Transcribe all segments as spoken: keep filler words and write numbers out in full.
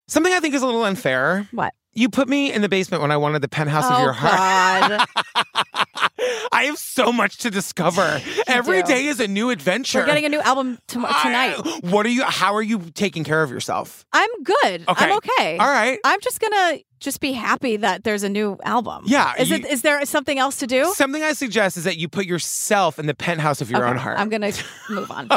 Something I think is a little unfair. What? You put me in the basement when I wanted the penthouse oh, of your heart. God. I have so much to discover. Every do. day is a new adventure. We're getting a new album to- tonight. I, what are you, how are you taking care of yourself? I'm good. Okay. I'm okay. All right. I'm just going to just be happy that there's a new album. Yeah. Is you, it? Is there something else to do? Something I suggest is that you put yourself in the penthouse of your okay. own heart. I'm going to move on.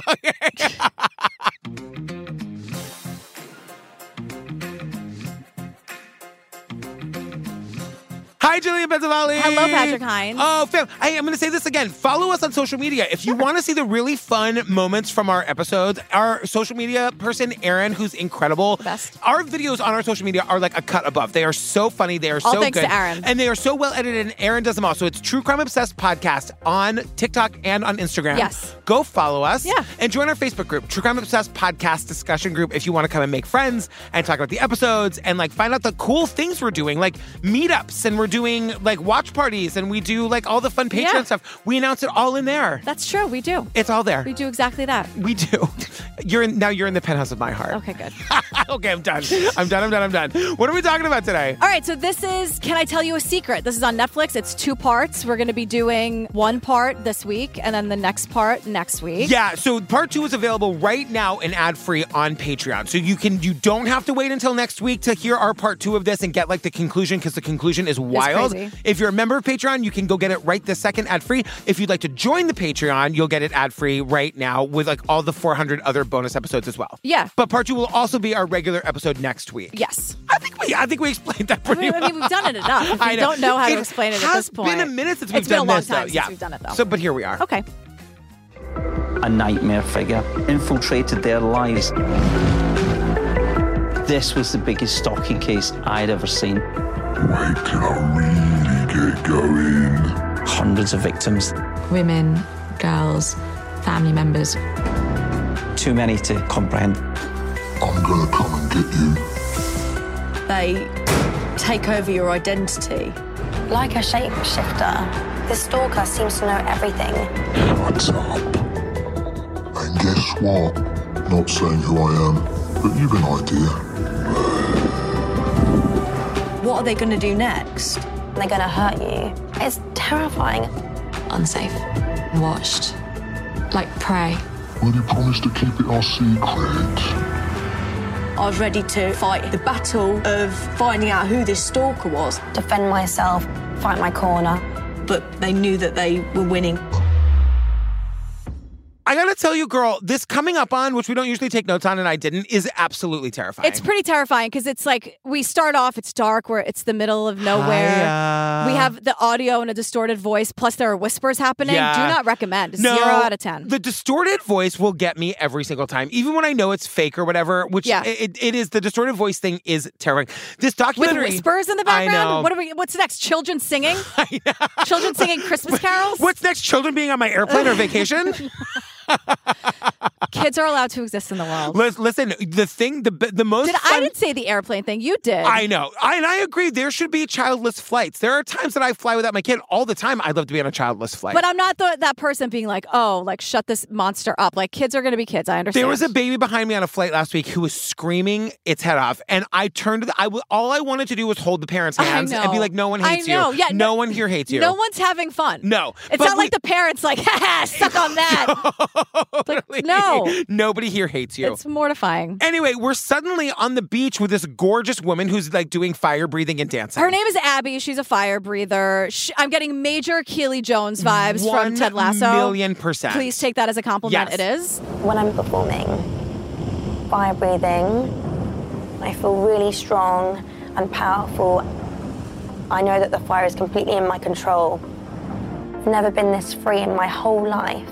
Hi, Julian Benzavalli. Hello, Patrick Hines. Oh, fam. Hey, I'm going to say this again. Follow us on social media. If you want to see the really fun moments from our episodes, our social media person, Erin, who's incredible. Best. Our videos on our social media are like a cut above. They are so funny. They are All so thanks good. to Erin. And they are so well edited, and Erin does them all. So it's True Crime Obsessed Podcast on TikTok and on Instagram. Yes. Go follow us. Yeah. And join our Facebook group, True Crime Obsessed Podcast discussion group, if you want to come and make friends and talk about the episodes and like find out the cool things we're doing, like meetups, and we're doing like watch parties, and we do like all the fun Patreon Yeah. stuff. We announce it all in there. That's true. We do. It's all there. We do exactly that. We do. You're in, now you're in the penthouse of my heart. Okay, good. Okay, I'm done. I'm done. I'm done. I'm done. What are we talking about today? All right, so this is Can I Tell You a Secret? This is on Netflix. It's two parts. We're going to be doing one part this week and then the next part next week. Yeah, so part two is available right now and ad-free on Patreon. So you can you don't have to wait until next week to hear our part two of this and get like the conclusion, because the conclusion is wild. crazy. If you're a member of Patreon, you can go get it right this second ad-free. If you'd like to join the Patreon, you'll get it ad-free right now with like all the four hundred other bonus episodes as well. Yeah. But part two will also be our regular episode next week. Yes. I think we I think we explained that I pretty mean, well. I mean, we've done it enough. If I you know. don't know how It to explain it has at this point. been a minute since we've It's been done a long this, time though. since Yeah. we've done it, though. So, but here we are. Okay. A nightmare figure infiltrated their lives. This was the biggest stalking case I'd ever seen. Wait till I really get going. Hundreds of victims. Women, girls, family members. Too many to comprehend. I'm gonna come and get you. They take over your identity. Like a shapeshifter, this stalker seems to know everything. What's up? And guess what? Not saying who I am, but you've an idea. What are they going to do next? They're gonna hurt you. It's terrifying. Unsafe. Watched. Like prey. Will you promise to keep it our secret? I was ready to fight the battle of finding out who this stalker was, Defend myself, fight my corner. but they knew that they were winning. I gotta tell you, girl, this coming up on, which we don't usually take notes on and I didn't, is absolutely terrifying. It's pretty terrifying because it's like we start off, it's dark, where it's the middle of nowhere. Hiya. We have the audio and a distorted voice, plus there are whispers happening. Yeah. Do not recommend. No, Zero out of ten. The distorted voice will get me every single time, even when I know it's fake or whatever, which Yeah. it, it is. The distorted voice thing is terrifying. This With documentary. whispers in the I background? know. What are we? What's next? Children singing? Children singing Christmas carols? What's next? Children being on my airplane or vacation? Kids are allowed to exist in the world. Lis- Listen, the thing, the the most Did fun... I didn't say the airplane thing. You did. I know. I, and I agree. There should be childless flights. There are times that I fly without my kid all the time. I'd love to be on a childless flight. But I'm not the, that person being like, oh, like, shut this monster up. Like, kids are going to be kids. I understand. There was a baby behind me on a flight last week who was screaming its head off, and I turned to the, I w- all I wanted to do was hold the parents' I hands and be know. like, no one I hates know. you. Yeah, no, no- one here hates you. No one's having fun. No. It's But not we- like the parents like, ha ha, suck on that. Totally. no. Nobody here hates you. It's mortifying. Anyway, we're suddenly on the beach with this gorgeous woman who's like doing fire breathing and dancing. Her name is Abby. She's a fire breather. She, I'm getting major Keely Jones vibes One from Ted Lasso. million percent. Please take that as a compliment. Yes. It is. When I'm performing fire breathing, I feel really strong and powerful. I know that the fire is completely in my control. I've never been this free in my whole life.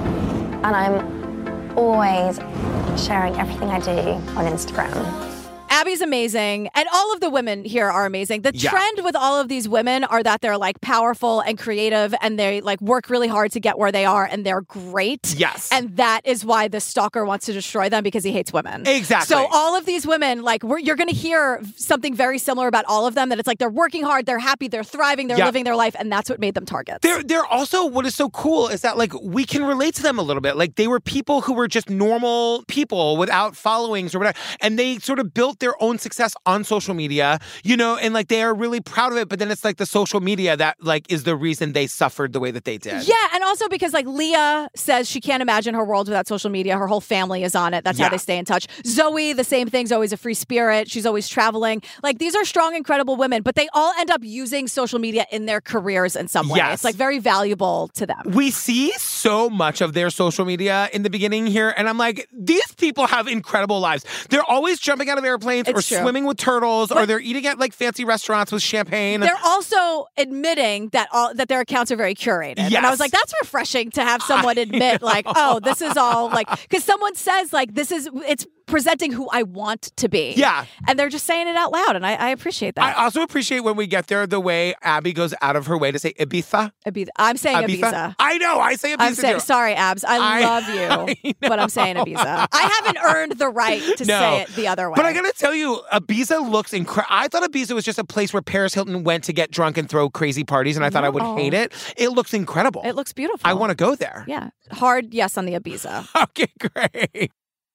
And I'm always sharing everything I do on Instagram. Abby's amazing. And all of the women here are amazing. The Yeah. trend with all of these women are that they're like powerful and creative and they like work really hard to get where they are and they're great. Yes. And that is why the stalker wants to destroy them because he hates women. Exactly. So all of these women, like we're, you're going to hear something very similar about all of them, that it's like they're working hard, they're happy, they're thriving, they're Yeah. living their life. And that's what made them targets. They're, they're also, what is so cool is that, like, we can relate to them a little bit. Like, they were people who were just normal people without followings or whatever. And they sort of built their own success on social media, you know, and, like, they are really proud of it. But then it's, like, the social media that, like, is the reason they suffered the way that they did. Yeah, and also because, like, Leah says she can't imagine her world without social media. Her whole family is on it. That's Yeah. how they stay in touch. Zoe, the same thing. Zoe's a free spirit. She's always traveling. Like, these are strong, incredible women, but they all end up using social media in their careers in some way. Yes. It's, like, very valuable to them. We see so much of their social media in the beginning here, and I'm like, these people have incredible lives. They're always jumping out of airplanes It's or true. swimming with turtles, or But- they're eating at, like, fancy restaurants with champagne. They're also admitting that all that their accounts are very curated. And I Yes. was like, that's refreshing to have someone I admit, know. like, oh, this is all like, because someone says, like, this is, it's presenting who I want to be. Yeah. And they're just saying it out loud. And I, I appreciate that. I also appreciate when we get there the way Abby goes out of her way to say Ibiza. Ibiza. I'm saying Ibiza. I know. I say Ibiza. I'm saying, too. sorry, Abs. I, I- love you, I but I'm saying Ibiza. I haven't earned the right to No. say it the other way. But I gotta tell you, Ibiza looks incredible. I thought Ibiza was just a place where Paris Hilton went to get drunk and throw crazy parties, and I thought I would No. hate it. It looks incredible. It looks beautiful. I want to go there. Yeah. Hard yes on the Ibiza. Okay, great.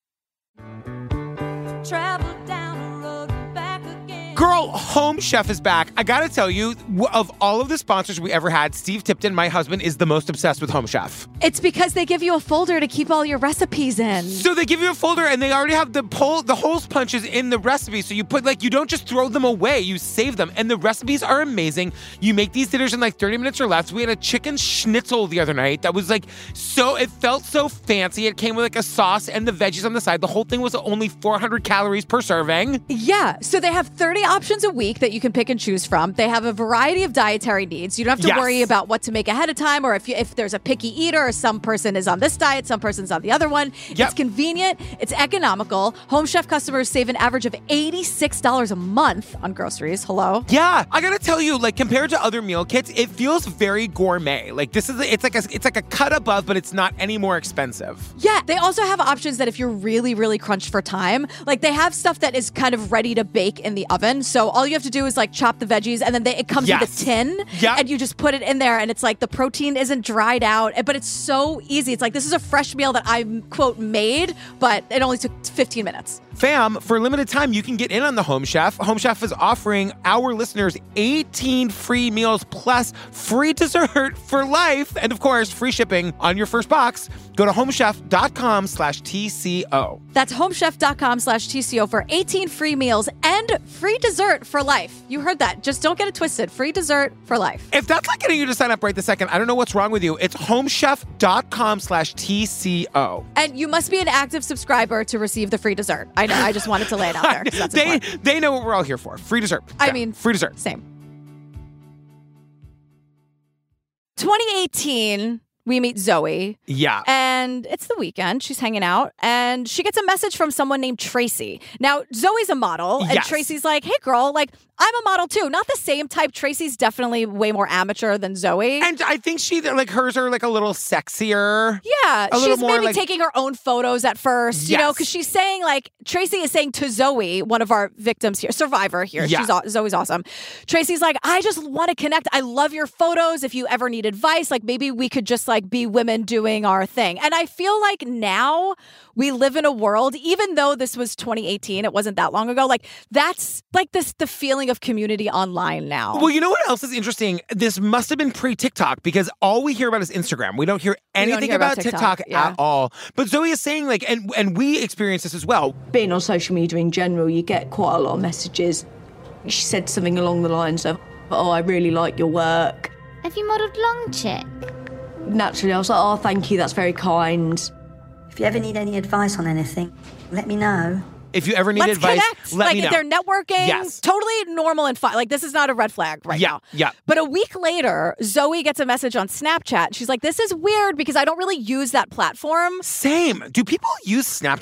Travel down the road, back again. Girl, Home Chef is back. I gotta tell you, w- of all of the sponsors we ever had, Steve Tipton, my husband, is the most obsessed with Home Chef. It's because they give you a folder to keep all your recipes in. So they give you a folder and they already have the pole, the holes punches in the recipe. So you put, like, you don't just throw them away, you save them. And the recipes are amazing. You make these dinners in like thirty minutes or less. We had a chicken schnitzel the other night that was like so, it felt so fancy. It came with like a sauce and the veggies on the side. The whole thing was only four hundred calories per serving. Yeah, so they have thirty options a week that you can pick and choose from. They have a variety of dietary needs. You don't have to Yes. worry about what to make ahead of time, or if you, if there's a picky eater, or some person is on this diet, some person's on the other one. Yep. It's convenient. It's economical. Home Chef customers save an average of eighty-six dollars a month on groceries. Hello? Yeah, I gotta tell you, like compared to other meal kits, it feels very gourmet. Like this is, it's like a, it's like a cut above, but it's not any more expensive. Yeah, they also have options that if you're really, really crunched for time, like they have stuff that is kind of ready to bake in the oven. So all you have to do is like chop the veggies and then they, it comes Yes. with a tin Yep. and you just put it in there and it's like the protein isn't dried out, but it's so easy. It's like, this is a fresh meal that I, quote, made, but it only took fifteen minutes. Fam, for a limited time, you can get in on the Home Chef. Home Chef is offering our listeners eighteen free meals plus free dessert for life. And of course, free shipping on your first box. Go to homechef.com slash TCO. That's homechef.com slash TCO for eighteen free meals and free dessert for life. You heard that. Just don't get it twisted. Free dessert for life. If that's not getting you to sign up right this second, I don't know what's wrong with you. It's homechef.com slash TCO. And you must be an active subscriber to receive the free dessert. I know. I just wanted to lay it out there. 'cause That's they, important. they know what we're all here for. Free dessert. I Yeah, mean, free dessert. Same. twenty eighteen, we meet Zoe. Yeah. And it's the weekend. She's hanging out. And she gets a message from someone named Tracy. Now, Zoe's a model. And Yes. Tracy's like, hey, girl, like, I'm a model too. Not the same type. Tracy's definitely way more amateur than Zoe. And I think she, like, hers are like a little sexier. Yeah, A little she's more, maybe like- taking her own photos at first, you know, Yes. because she's saying, like, Tracy is saying to Zoe, one of our victims here, survivor here, Yeah. she's aw- Zoe's awesome. Tracy's like, I just want to connect. I love your photos. If you ever need advice, like, maybe we could just, like, be women doing our thing. And I feel like now we live in a world, even though this was twenty eighteen, it wasn't that long ago, like, that's, like, this the feeling of community online now. Well, you know what else is interesting? This must have been pre-TikTok because all we hear about is Instagram. We don't hear don't anything hear about about TikTok, TikTok, yeah. at all. But Zoe is saying, like, and, and we experience this as well. Being on social media in general, you get quite a lot of messages. She said something along the lines of, oh, I really like your work. Have you modelled long chick? Naturally, I was like, oh, thank you, that's very kind. If you ever need any advice on anything, let me know. If you ever need Let's advice, connect. let like me know. they're networking, Yes. totally normal and fun. Like this is not a red flag right Yeah, now. yeah. But a week later, Zoe gets a message on Snapchat. She's like, "This is weird because I don't really use that platform." Same. Do people use Snapchat?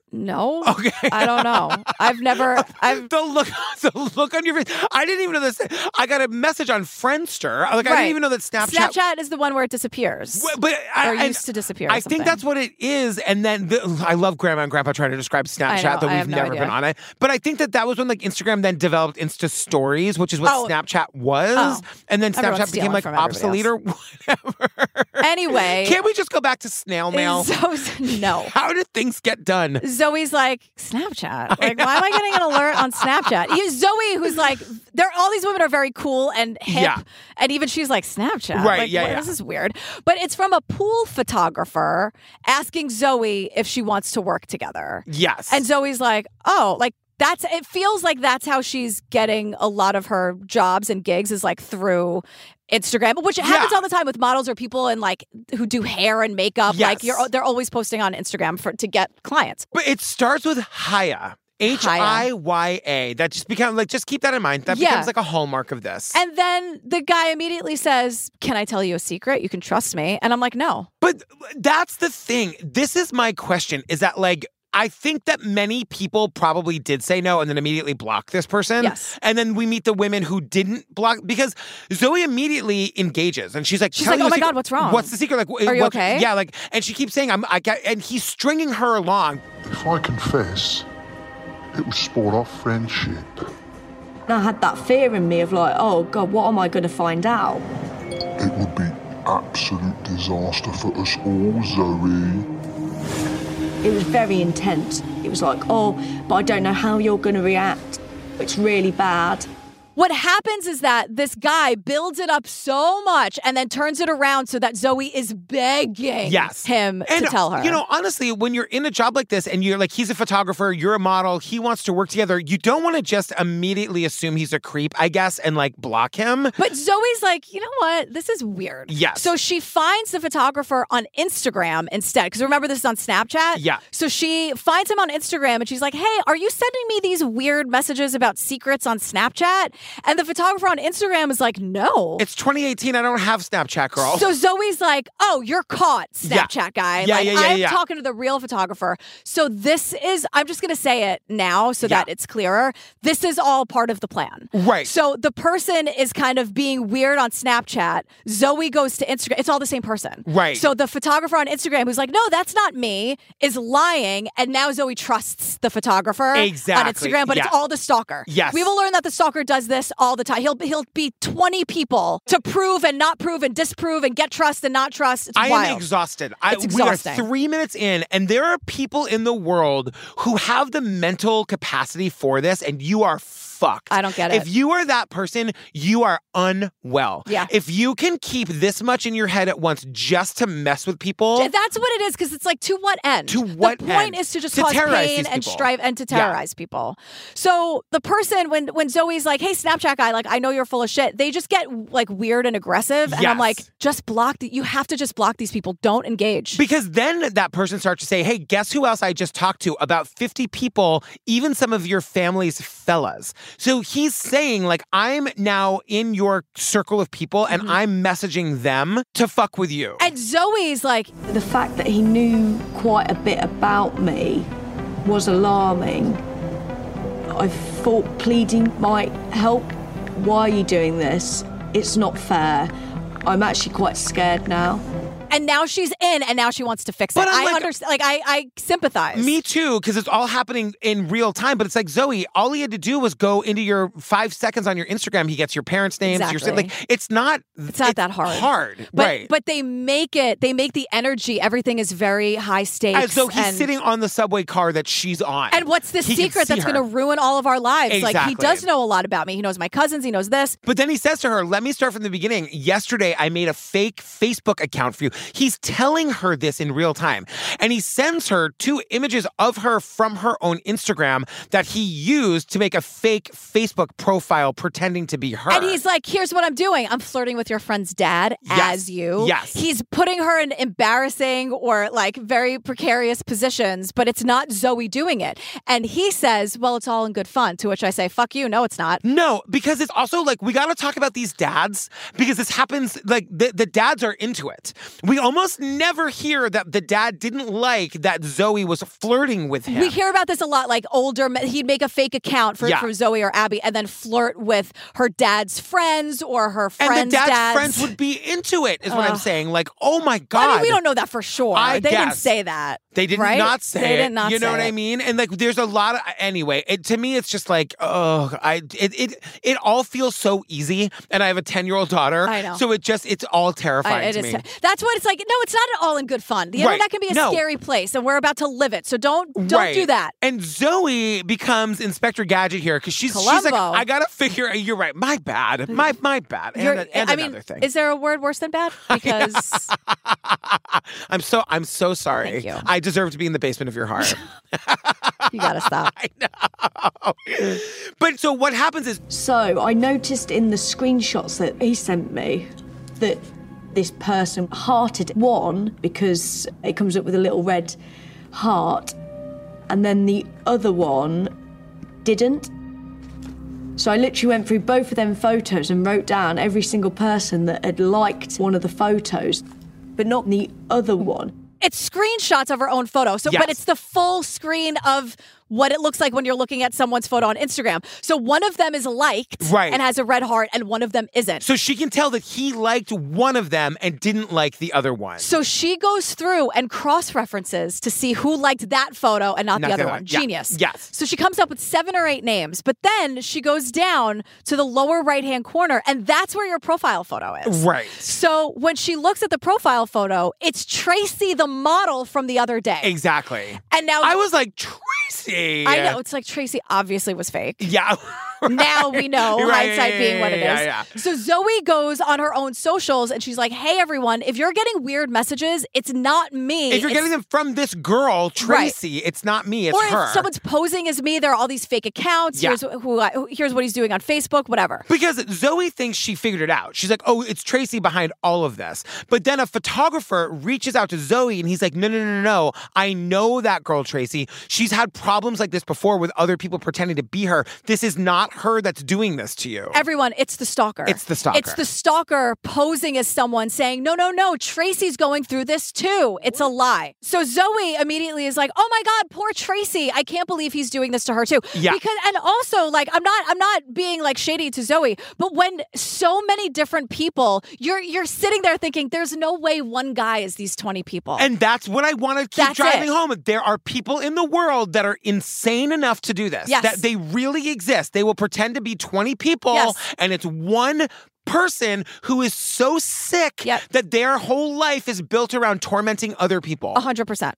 No. Okay. I don't know. I've never. I've the look, the look on your face. I didn't even know this. I got a message on Friendster. Like I Right. didn't even know that Snapchat. Snapchat is the one where it disappears. But, but I, or and used to disappear. or I something. think that's what it is. And then the, I love Grandma and Grandpa trying to describe Snapchat, know, though I we've have no never idea. been on it. But I think that that was when like Instagram then developed Insta Stories, which is what Oh. Snapchat was. Oh. And then Everyone's Snapchat became stealing like from everybody obsolete or whatever. Anyway. Can't we just go back to snail mail? So, no. How did things get done? Zoe's like, Snapchat? Like, why am I getting an alert on Snapchat? You- Zoe, who's like, they're, all these women are very cool and hip. Yeah. And even she's like, Snapchat? Right, Like, yeah, what- yeah. This is weird. But it's from a pool photographer asking Zoe if she wants to work together. Yes. And Zoe's like, oh, like, that's, it feels like that's how she's getting a lot of her jobs and gigs is like through Instagram, which happens Yeah. all the time with models or people and like who do hair and makeup. Yes. Like you're, they're always posting on Instagram for to get clients. But it starts with Haya. H I Y A. That just becomes like, just keep that in mind. That Yeah. becomes like a hallmark of this. And then the guy immediately says, can I tell you a secret? You can trust me. And I'm like, no. But that's the thing. This is my question is that like, I think that many people probably did say no and then immediately block this person. Yes. And then we meet the women who didn't block because Zoe immediately engages and she's like, She's "Tell like, me oh a my secret. God, what's wrong? What's the secret? Like, Are you what- okay? Yeah, like, and she keeps saying, I'm, I got, and he's stringing her along. If I confess, it was sport off friendship. And I had that fear in me of like, oh God, what am I going to find out? It would be absolute disaster for us all, Zoe. It was very intense. It was like, oh, but I don't know how you're going to react. It's really bad. What happens is that this guy builds it up so much and then turns it around so that Zoe is begging Yes. him And, to tell her. You know, honestly, when you're in a job like this and you're like, he's a photographer, you're a model, he wants to work together, you don't want to just immediately assume he's a creep, I guess, and like block him. But Zoe's like, you know what? This is weird. Yes. So she finds the photographer on Instagram instead. Because remember, this is on Snapchat? Yeah. So she finds him on Instagram and she's like, hey, are you sending me these weird messages about secrets on Snapchat? And the photographer on Instagram is like, no. It's twenty eighteen. I don't have Snapchat, girl. So Zoe's like, oh, you're caught, Snapchat Yeah. guy. Yeah, like, yeah, yeah, I'm yeah. talking to the real photographer. So this is, I'm just going to say it now so Yeah. that it's clearer. This is all part of the plan. Right. So the person is kind of being weird on Snapchat. Zoe goes to Instagram. It's all the same person. Right. So the photographer on Instagram who's like, no, that's not me, is lying. And now Zoe trusts the photographer Exactly. on Instagram, but Yeah. it's all the stalker. Yes. We will learn that the stalker does this all the time. He'll, he'll be twenty people to prove and not prove and disprove and get trust and not trust. It's I wild. am exhausted. I, It's exhausting. We are three minutes in, and there are people in the world who have the mental capacity for this, and you are fucked. I don't get it. If you are that person, you are unwell. Yeah. If you can keep this much in your head at once just to mess with people. That's what it is, because it's like, to what end? To what The point end? is to just To cause terrorize pain these and people. strife and to Yeah. terrorize people. So the person, when when Zoe's like, hey, Snapchat guy, like, I know you're full of shit, they just get like weird and aggressive. And I'm Yes. like, just block, the, you have to just block these people. Don't engage. Because then that person starts to say, hey, guess who else I just talked to? About fifty people, even some of your family's fellas. So he's saying, like, I'm now in your circle of people and Mm-hmm. I'm messaging them to fuck with you. And Zoe's like, The fact that he knew quite a bit about me was alarming. I thought pleading might help. Why are you doing this? It's not fair. I'm actually quite scared now. and now she's in, and now she wants to fix it. But I'm I like- understand. Like, I, I sympathize. Me too, because it's all happening in real time. But it's like, Zoe, all he had to do was go into your five seconds on your Instagram. He gets your parents' names. Your, Exactly. like, it's not. It's not that hard. Hard, But, right? But they make it. They make the energy. Everything is very high stakes. As though he's and, sitting on the subway car that she's on. And what's the He can secret see that's her. going to ruin all of our lives? Like, he Exactly. does know a lot about me. He knows my cousins. He knows this. But then he says to her, let me start from the beginning. Yesterday, I made a fake Facebook account for you. He's telling her this in real time. And he sends her two images of her from her own Instagram that he used to make a fake Facebook profile pretending to be her. And he's like, here's what I'm doing. I'm flirting with your friend's dad Yes. as you. Yes. He's putting her in embarrassing or like very precarious positions, but it's not Zoe doing it. And he says, well, it's all in good fun. To which I say, fuck you. No, it's not. No, because it's also like, we got to talk about these dads because this happens, like, the, the dads are into it. We almost never hear that the dad didn't like that Zoe was flirting with him. We hear about this a lot, like older, men- he'd make a fake account for, Yeah. for Zoe or Abby and then flirt with her dad's friends or her friends' and the dad's, dads. friends would be into it, is what I'm Ugh. saying. Like, oh my God. I mean, we don't know that for sure. I they didn't guess. say that. They did right? not say they it. Did not you know say what it. I mean? And like, there's a lot of anyway. It, to me, it's just like, oh, I it it it all feels so easy. And I have a ten year old daughter. I know. So it just it's all terrifying I, it to is me. ter- That's what it's like. No, it's not at all in good fun. The Right. internet can be a No. scary place, and we're about to live it. So don't don't Right. do that. And Zoe becomes Inspector Gadget here because she's she's like, Columbo. I gotta figure. You're right. My bad. My my bad. And, You're- a- and I another mean, thing. is there a word worse than bad? Because I'm so I'm so sorry. Thank you. I deserve to be in the basement of your heart. you gotta stop. I know. But so what happens is So I noticed in the screenshots that he sent me that this person hearted one because it comes up with a little red heart, and then the other one didn't. So I literally went through both of them photos and wrote down every single person that had liked one of the photos, but not the other one. It's screenshots of her own photo. So, Yes. but it's the full screen of what it looks like when you're looking at someone's photo on Instagram. So one of them is liked Right. and has a red heart, and one of them isn't. so she can tell that he liked one of them and didn't like the other one. So she goes through and cross-references to see who liked that photo and not, Not the the other other one. one. Yeah. Genius. Yes. So she comes up with seven or eight names, but then she goes down to the lower right-hand corner, and that's where your profile photo is. Right. So when she looks at the profile photo, it's Tracy, the model from the other day. Exactly. And now I was like, Tracy. I know. It's like Tracy obviously was fake. Yeah. Now we know, Right, hindsight yeah, being yeah, what it is. yeah, yeah. So Zoe goes on her own socials and she's like, hey, everyone, if you're getting weird messages, it's not me. If you're It's- getting them from this girl, Tracy, it's not me, it's or her. if someone's posing as me, there are all these fake accounts. Yeah. Here's who, I, who here's what he's doing on Facebook, whatever. Because Zoe thinks she figured it out. She's like, oh, it's Tracy behind all of this. But then a photographer reaches out to Zoe and he's like, no, no, no, no, no. I know that girl, Tracy. She's had problems like this before with other people pretending to be her. This is not her that's doing this to you. Everyone, it's the stalker. It's the stalker. It's the stalker posing as someone saying, no, no, no, Tracy's going through this too. It's a lie. So Zoe immediately is like, oh my God, poor Tracy. I can't believe he's doing this to her too. Yeah. Because, and also like, I'm not, I'm not being like shady to Zoe, but when so many different people, you're, you're sitting there thinking there's no way one guy is these twenty people. And that's what I want to keep That's driving it. home. There are people in the world that are insane enough to do this. Yes. That they really exist. They will pretend to be twenty people, Yes. and it's one person who is so sick Yep. that their whole life is built around tormenting other people. A hundred percent.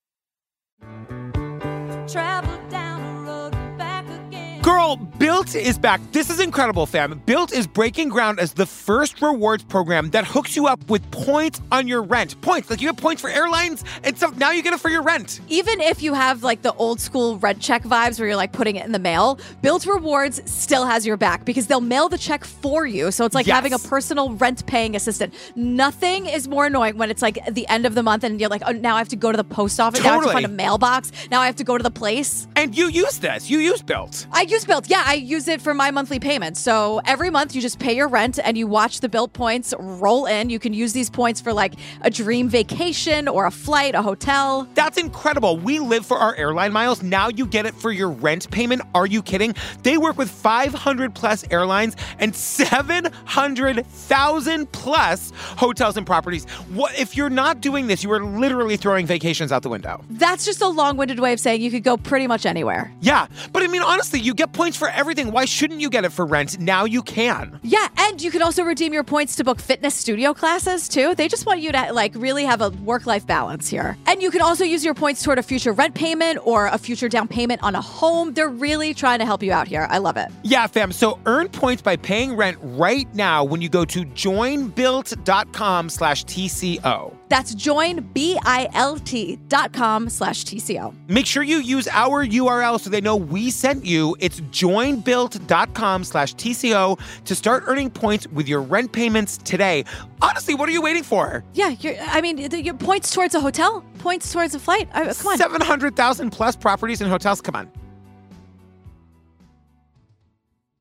Travel down the road, back again. Girl, Built is back. This is incredible, fam. Built is breaking ground as the first rewards program that hooks you up with points on your rent. Points. Like you have points for airlines and stuff. Now you get it for your rent. Even if you have like the old school rent check vibes where you're like putting it in the mail, Built Rewards still has your back because they'll mail the check for you. So it's like Yes. having a personal rent paying assistant. Nothing is more annoying when it's like the end of the month and you're like, oh, now I have to go to the post office. Now I have to Totally. find a mailbox. Now I have to go to the place. And you use this. You use Built. I use Built. Yeah, I use it for my monthly payments. So every month you just pay your rent and you watch the Built points roll in. You can use these points for like a dream vacation or a flight, a hotel. That's incredible. We live for our airline miles. Now you get it for your rent payment. Are you kidding? They work with five hundred plus airlines and seven hundred thousand plus hotels and properties. What if you're not doing this? You are literally throwing vacations out the window. That's just a long-winded way of saying you could go pretty much anywhere. Yeah, but I mean, honestly, you get points for everything. Why shouldn't you get it for rent? Now you can. Yeah, and you can also redeem your points to book fitness studio classes too. They just want you to like really have a work-life balance here. And you can also use your points toward a future rent payment or a future down payment on a home. They're really trying to help you out here. I love it. Yeah, fam. So earn points by paying rent right now when you go to joinbuilt.com slash TCO. That's joinbilt.com slash TCO. Make sure you use our U R L so they know we sent you. It's joinbuilt.com slash TCO to start earning points with your rent payments today. Honestly, what are you waiting for? Yeah, you're, I mean, the- your points towards a hotel, points towards a flight. I, come on. seven hundred thousand plus properties and hotels. Come on.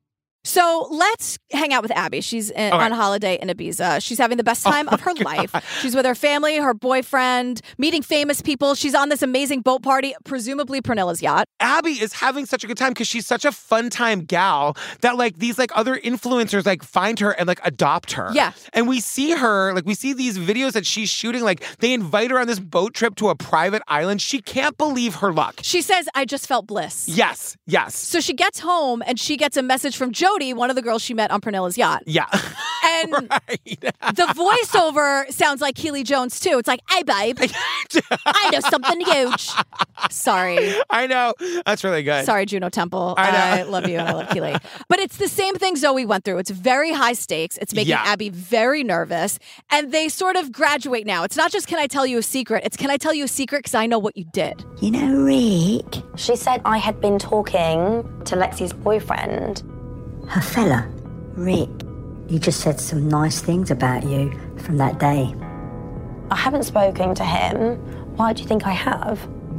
So let's hang out with Abby. She's in, Okay. on holiday in Ibiza. She's having the best time Oh of her life. She's with her family, her boyfriend, meeting famous people. She's on this amazing boat party, presumably Pernilla's yacht. Abby is having such a good time because she's such a fun time gal that like these like other influencers like find her and like adopt her. Yeah. And we see her, like we see these videos that she's shooting, like they invite her on this boat trip to a private island. She can't believe her luck. She says, I just felt bliss. Yes, yes. So she gets home and she gets a message from Jody, one of the girls she met on Pernilla's yacht. Yeah. And the voiceover sounds like Keely Jones too. It's like, hey babe, I know something huge. Sorry. I know. That's really good. Sorry, Juno Temple. I know. I love you and I love Keely. But it's the same thing Zoe went through. It's very high stakes. It's making Yeah. Abby very nervous. And they sort of graduate now. It's not just, can I tell you a secret? It's, can I tell you a secret because I know what you did. You know, Rick, She said I had been talking to Lexi's boyfriend. her fella, Rick, he just said some nice things about you from that day. I haven't spoken to him. Why do you think I have?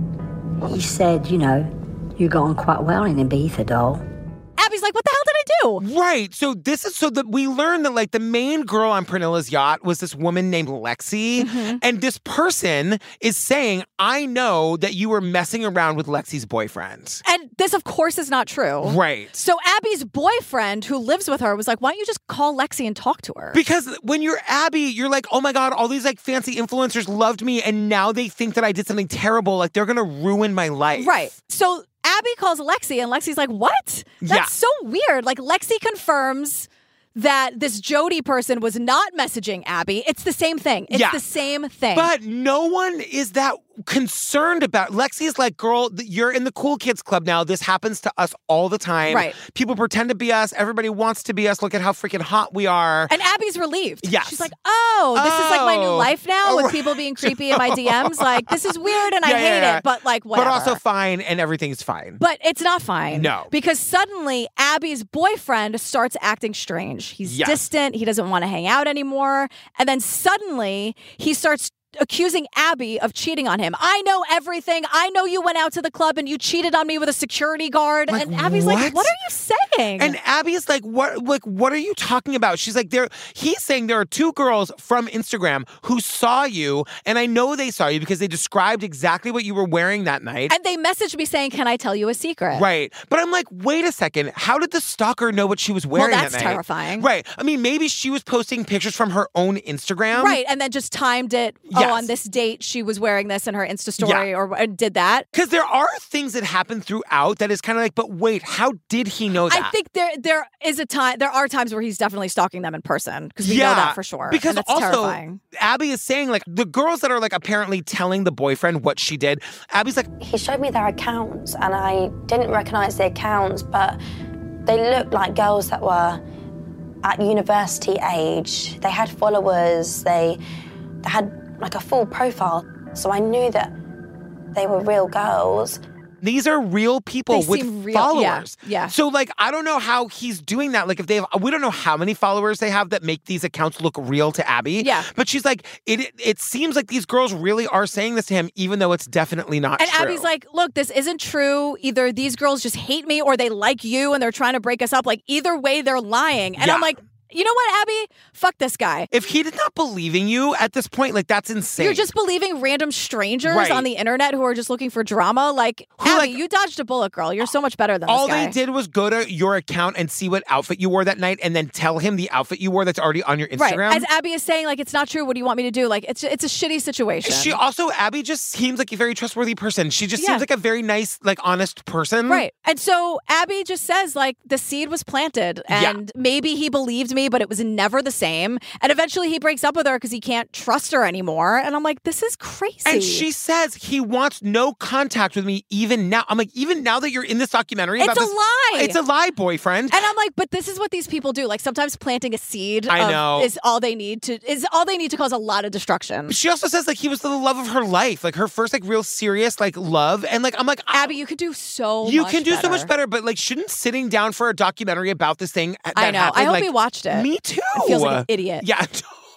He said, you know, you got on quite well in Ibiza, doll. Abby's like, what the hell did I do? Right. So this is so that we learned that like the main girl on Pernilla's yacht was this woman named Lexi. Mm-hmm. And this person is saying, I know that you were messing around with Lexi's boyfriend. And this, of course, is not true. Right. So Abby's boyfriend, who lives with her, was like, why don't you just call Lexi and talk to her? Because when you're Abby, you're like, oh my God, all these like fancy influencers loved me and now they think that I did something terrible. Like they're going to ruin my life. Right. So Abby calls Lexi and Lexi's like, what? That's Yeah. so weird. Like Lexi confirms that this Jody person was not messaging Abby. It's the same thing. It's Yeah. the same thing. But no one is that concerned about. Lexi is like, girl, th- you're in the cool kids club now. This happens to us all the time. Right. People pretend to be us. Everybody wants to be us. Look at how freaking hot we are. And Abby's relieved. Yes. She's like, oh, this is like my new Oh. life now Oh, with right. people being creepy in my D Ms. Like, this is weird and I Yeah, hate yeah, yeah. it, but like, whatever. But also fine, and everything's fine. But it's not fine. No. Because suddenly Abby's boyfriend starts acting strange. He's Yes. distant. He doesn't want to hang out anymore. And then suddenly he starts accusing Abby of cheating on him. I know everything. I know you went out to the club and you cheated on me with a security guard. Like, and Abby's like, what? what are you saying? And Abby is like, what like what are you talking about? She's like, there he's saying there are two girls from Instagram who saw you, and I know they saw you because they described exactly what you were wearing that night. And they messaged me saying, can I tell you a secret? Right. But I'm like, wait a second. How did the stalker know what she was wearing that's that night? terrifying. Right. I mean, maybe she was posting pictures from her own Instagram. Right. And then just timed it. Yes. Oh, on this date, she was wearing this in her Insta story Yeah. or, or did that. Because there are things that happen throughout that is kind of like, but wait, how did he know that? I think there there is a time, there are times where he's definitely stalking them in person because we yeah, know that for sure. Because and that's also, terrifying. Abby is saying like the girls that are like apparently telling the boyfriend what she did. Abby's like, He showed me their accounts and I didn't recognize the accounts, but they looked like girls that were at university age. They had followers, they, they had like a full profile. So I knew that they were real girls. these are real people They with seem real. followers. Yeah, yeah. So like, I don't know how he's doing that. Like if they have, we don't know how many followers they have that make these accounts look real to Abby. Yeah. But she's like, it, it, it seems like these girls really are saying this to him, even though it's definitely not And true. Abby's like, look, this isn't true. Either these girls just hate me or they like you and they're trying to break us up. Like either way, they're lying. And Yeah. I'm like, you know what, Abby? Fuck this guy. if he did not believe in you at this point, like that's insane. You're just believing random strangers Right. on the internet who are just looking for drama. Like, Who, Abby, like- you dodged a bullet, girl. You're so much better than All this guy. they did was go to your account and see what outfit you wore that night and then tell him the outfit you wore that's already on your Instagram. Right. As Abby is saying, like, it's not true. What do you want me to do? Like, it's it's a shitty situation. She also, Abby just seems like a very trustworthy person. She just Yeah. seems like a very nice, like honest person. Right. And so Abby just says, like, the seed was planted and maybe he believed me, but it was never the same. And eventually he breaks up with her because he can't trust her anymore. And I'm like, this is crazy. And she says he wants no contact with me even now. I'm like, even now that you're in this documentary It's about a this- lie. It's a lie, boyfriend. And I'm like, but this is what these people do. Like sometimes planting a seed I of- know. is all they need to is all they need to cause a lot of destruction. She also says like he was the love of her life, like her first like real serious like love. And like I'm like, Abby, you could do so you much can do so better. much better, but like shouldn't sitting down for a documentary about this thing that I know. happened, I hope like, he watched it. Me too. It feels like an idiot. Yeah.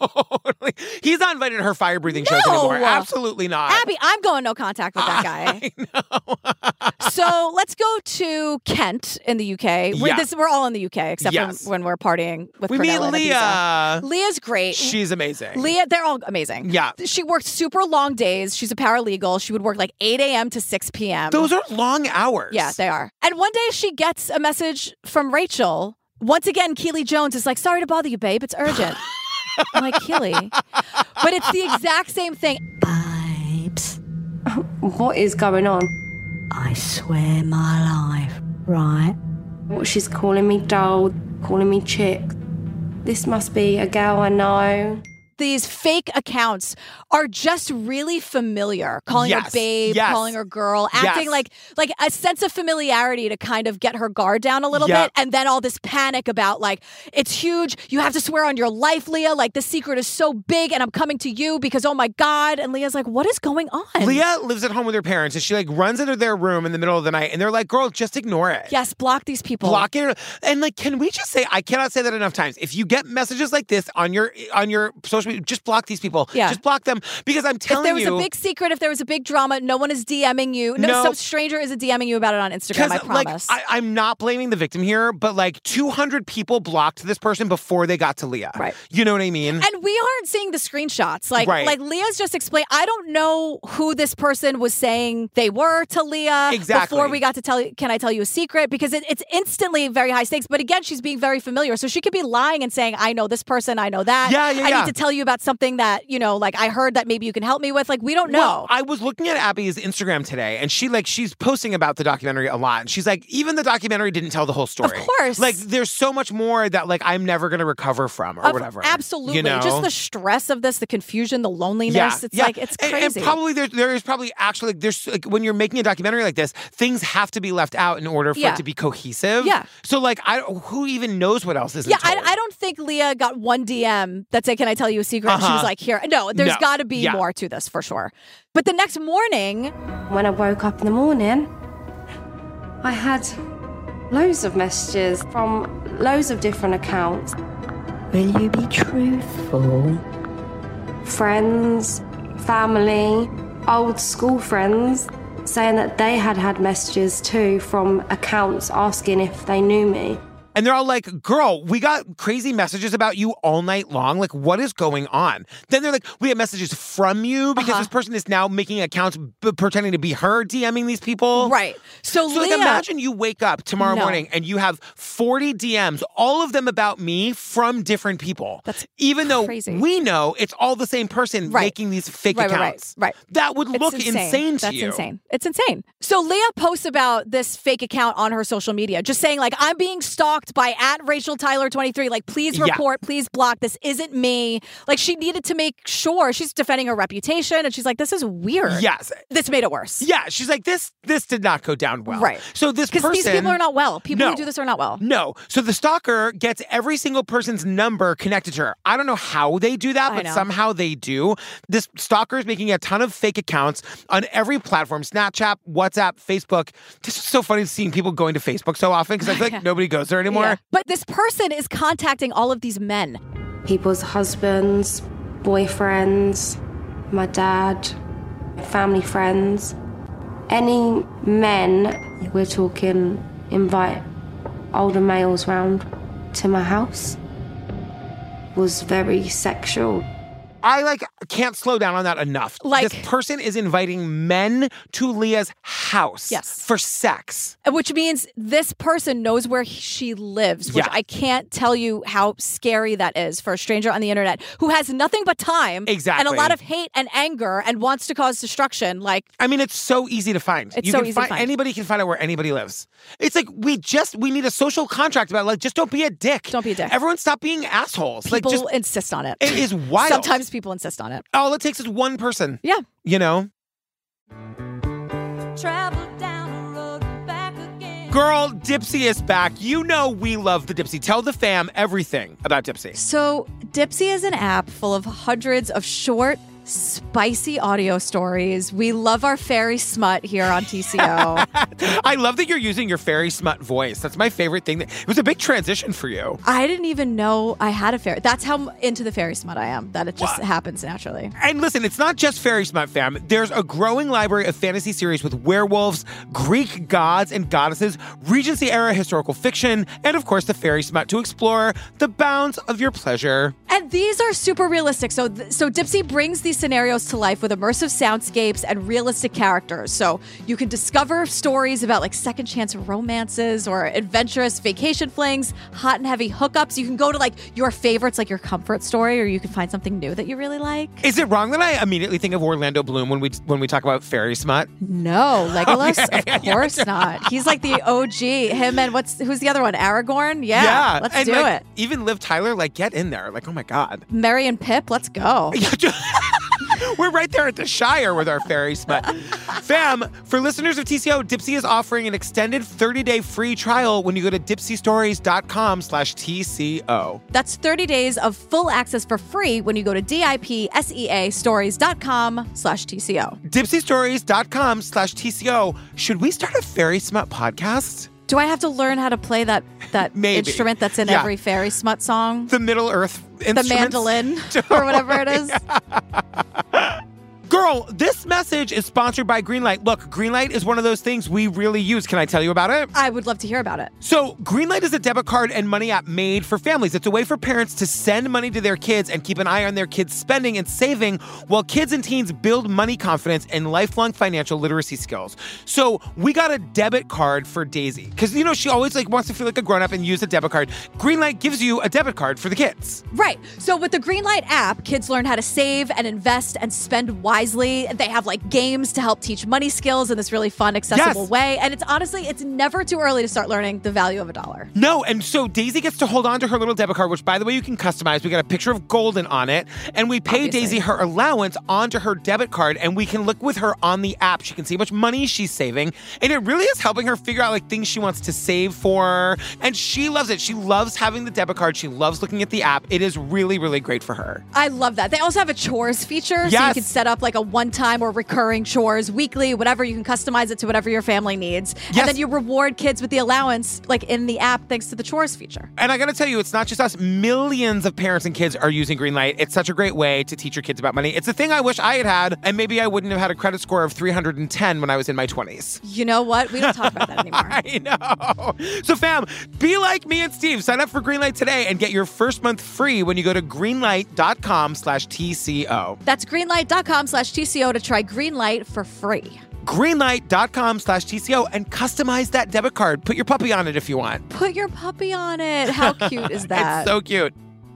Totally. He's not invited to her fire breathing shows No. anymore. Absolutely not. Abby, I'm going no contact with that guy. So let's go to Kent in the U K. We're, Yeah. this, we're all in the U K except Yes. for when we're partying with We meet Cornell and Leah. Ibiza. Leah's great. She's amazing. Leah, they're all amazing. Yeah. She worked super long days. She's a paralegal. She would work like eight a.m. to six p.m. Those are long hours. Yeah, they are. And one day she gets a message from Rachel. Once again, Keely Jones is like, sorry to bother you, babe. It's urgent. I'm like, Keely. But it's the exact same thing. Babes, What is going on? I swear my life, right? She's calling me doll, calling me chick. This must be a girl I know. These fake accounts are just really familiar. Calling Yes. her babe, Yes. calling her girl, acting Yes. like like a sense of familiarity to kind of get her guard down a little Yep. bit. And then all this panic about like, it's huge. You have to swear on your life, Leah. Like the secret is so big and I'm coming to you because, oh my God. And Leah's like, what is going on? Leah lives at home with her parents and she like runs into their room in the middle of the night and they're like, girl, just ignore it. Yes, block these people. Block it. And like, can we just say, I cannot say that enough times. If you get messages like this on your on your social media, just block these people. Yeah. Just block them. Because I'm If telling there was you. a big secret, if there was a big drama, no one is DMing you. No, No. some stranger isn't DMing you about it on Instagram, I like, promise. I, I'm not blaming the victim here, but like two hundred people blocked this person before they got to Leah. Right. You know what I mean? And we aren't seeing the screenshots. Like, Right. like Leah's just explained. I don't know who this person was saying they were to Leah Exactly. before we got to tell you, can I tell you a secret? Because it, it's instantly very high stakes. But again, she's being very familiar. So she could be lying and saying, I know this person, I know that. Yeah, yeah, I yeah. need to tell you about something that, you know, like I heard that maybe you can help me with. Like, we don't know. Well, I was looking at Abby's Instagram today, and she like she's posting about the documentary a lot, and she's like, even the documentary didn't tell the whole story. Of course. like there's so much more that like I'm never gonna recover from or Of- whatever. Absolutely. You know? Just the stress of this, the confusion, the loneliness. Yeah, it's yeah. like, it's And- crazy. And, probably there, there is probably actually like, there's like when you're making a documentary like this, things have to be left out in order for Yeah. it to be cohesive. Yeah. So like, I who even knows what else isn't Yeah, I, told? I don't think Leah got one D M that said, can I tell you a secret? And she Uh-huh. was like, here. No, there's No. got to be Yeah. more to this for sure. But the next morning, When I woke up in the morning, I had loads of messages from loads of different accounts. Will you be truthful? Friends, family, old school friends saying that they had had messages too from accounts asking if they knew me. And they're all like, girl, we got crazy messages about you all night long. Like, what is going on? Then they're like, we have messages from you because Uh-huh. this person is now making accounts b- pretending to be her DMing these people. right. So, So, Leah, like, imagine you wake up tomorrow No. morning and you have forty D Ms, all of them about me from different people. That's Even though crazy. we know it's all the same person Right. making these fake Right, right, right, accounts. right. That would It's look insane, to That's you. insane. It's insane. So Leah posts about this fake account on her social media, just saying like, I'm being stalked by at Rachel Tyler twenty-three. Like, please Yeah. report, please block. This isn't me. Like, she needed to make sure she's defending her reputation. And she's like, this is weird. Yes. This made it worse. Yeah, she's like, this this did not go down well. Right. So this Because person... these people are not well. People No. who do this are not well. No. So the stalker gets every single person's number connected to her. I don't know how they do that, I but know. somehow they do. This stalker is making a ton of fake accounts on every platform, Snapchat, WhatsApp, Facebook. This is so funny seeing people going to Facebook so often because I feel like nobody goes there anymore. Yeah. But this person is contacting all of these men. People's husbands, boyfriends, my dad, family friends. Any men, we're talking, invite older males round to my house. Was very sexual. I like can't slow down on that enough. Like- this person is inviting men to Leah's house Yes. for sex. Which means this person knows where she lives, which Yeah. I can't tell you how scary that is for a stranger on the internet who has nothing but time Exactly. and a lot of hate and anger and wants to cause destruction. Like, I mean, it's so easy to find. It's you so can easy to find, find. Anybody can find out where anybody lives. It's like we just we need a social contract about like just don't be a dick. Don't be a dick. Everyone stop being assholes. people like just insist on it. it is wild. Sometimes people insist on it. all it takes is one person. Yeah. You know? Travel down the road and back again. Girl, Dipsy is back. You know we love the Dipsy. Tell the fam everything about Dipsy. So, Dipsy is an app full of hundreds of short, spicy audio stories. We love our fairy smut here on T C O. I love that you're using your fairy smut voice. That's my favorite thing. It was a big transition for you. I didn't even know I had a fairy. That's how into the fairy smut I am, that it just what? happens naturally. And listen, it's not just fairy smut, fam. There's a growing library of fantasy series with werewolves, Greek gods and goddesses, Regency-era historical fiction, and of course the fairy smut to explore the bounds of your pleasure. And these are super realistic. So, th- so Dipsea brings these scenarios to life with immersive soundscapes and realistic characters. So you can discover stories about like second chance romances or adventurous vacation flings, hot and heavy hookups. You can go to like your favorites, like your comfort story, or you can find something new that you really like. Is it wrong that I immediately think of Orlando Bloom when we when we talk about fairy smut? No, Legolas? Okay. Of course not. He's like the O G. Him and what's who's the other one? Aragorn? Yeah, yeah. let's and do like, it. Even Liv Tyler, like get in there. Like, oh my God. Merry and Pip, let's go. We're right there at the Shire with our fairy smut. Fam, for listeners of T C O, Dipsea is offering an extended thirty-day free trial when you go to dipseastories.com slash TCO. That's thirty days of full access for free when you go to D-I-P-S-E-A stories.com slash TCO. dipseastories.com slash TCO. Should we start a fairy smut podcast? Do I have to learn how to play that that Maybe. instrument that's in Yeah. every fairy smut song? The Middle Earth instruments? The mandolin or whatever it is. Girl, this message is sponsored by Greenlight. Look, Greenlight is one of those things we really use. Can I tell you about it? I would love to hear about it. So, Greenlight is a debit card and money app made for families. It's a way for parents to send money to their kids and keep an eye on their kids' spending and saving while kids and teens build money confidence and lifelong financial literacy skills. So, we got a debit card for Daisy because, you know, she always like wants to feel like a grown-up and use a debit card. Greenlight gives you a debit card for the kids. Right. So, with the Greenlight app, kids learn how to save and invest and spend wisely. They have like games to help teach money skills in this really fun, accessible Yes. way. And it's honestly, it's never too early to start learning the value of a dollar. No, and so Daisy gets to hold on to her little debit card, which, by the way, you can customize. We got a picture of Golden on it, and we pay Obviously. Daisy her allowance onto her debit card, and we can look with her on the app. She can see how much money she's saving, and it really is helping her figure out like things she wants to save for, and she loves it. She loves having the debit card. She loves looking at the app. It is really, really great for her. I love that. They also have a chores feature, so you Yes. can set up like a one-time or recurring chores, weekly, whatever. You can customize it to whatever your family needs. Yes. And then you reward kids with the allowance, like in the app, thanks to the chores feature. And I gotta tell you, it's not just us. Millions of parents and kids are using Greenlight. It's such a great way to teach your kids about money. It's a thing I wish I had had, and maybe I wouldn't have had a credit score of three hundred ten when I was in my twenties. You know what? We don't talk about that anymore. I know. So fam, be like me and Steve. Sign up for Greenlight today and get your first month free when you go to greenlight.com slash TCO. That's greenlight.com slash TCO to try Greenlight for free. Greenlight.com slash TCO and customize that debit card. Put your puppy on it if you want. Put your puppy on it. How cute is that? It's so cute.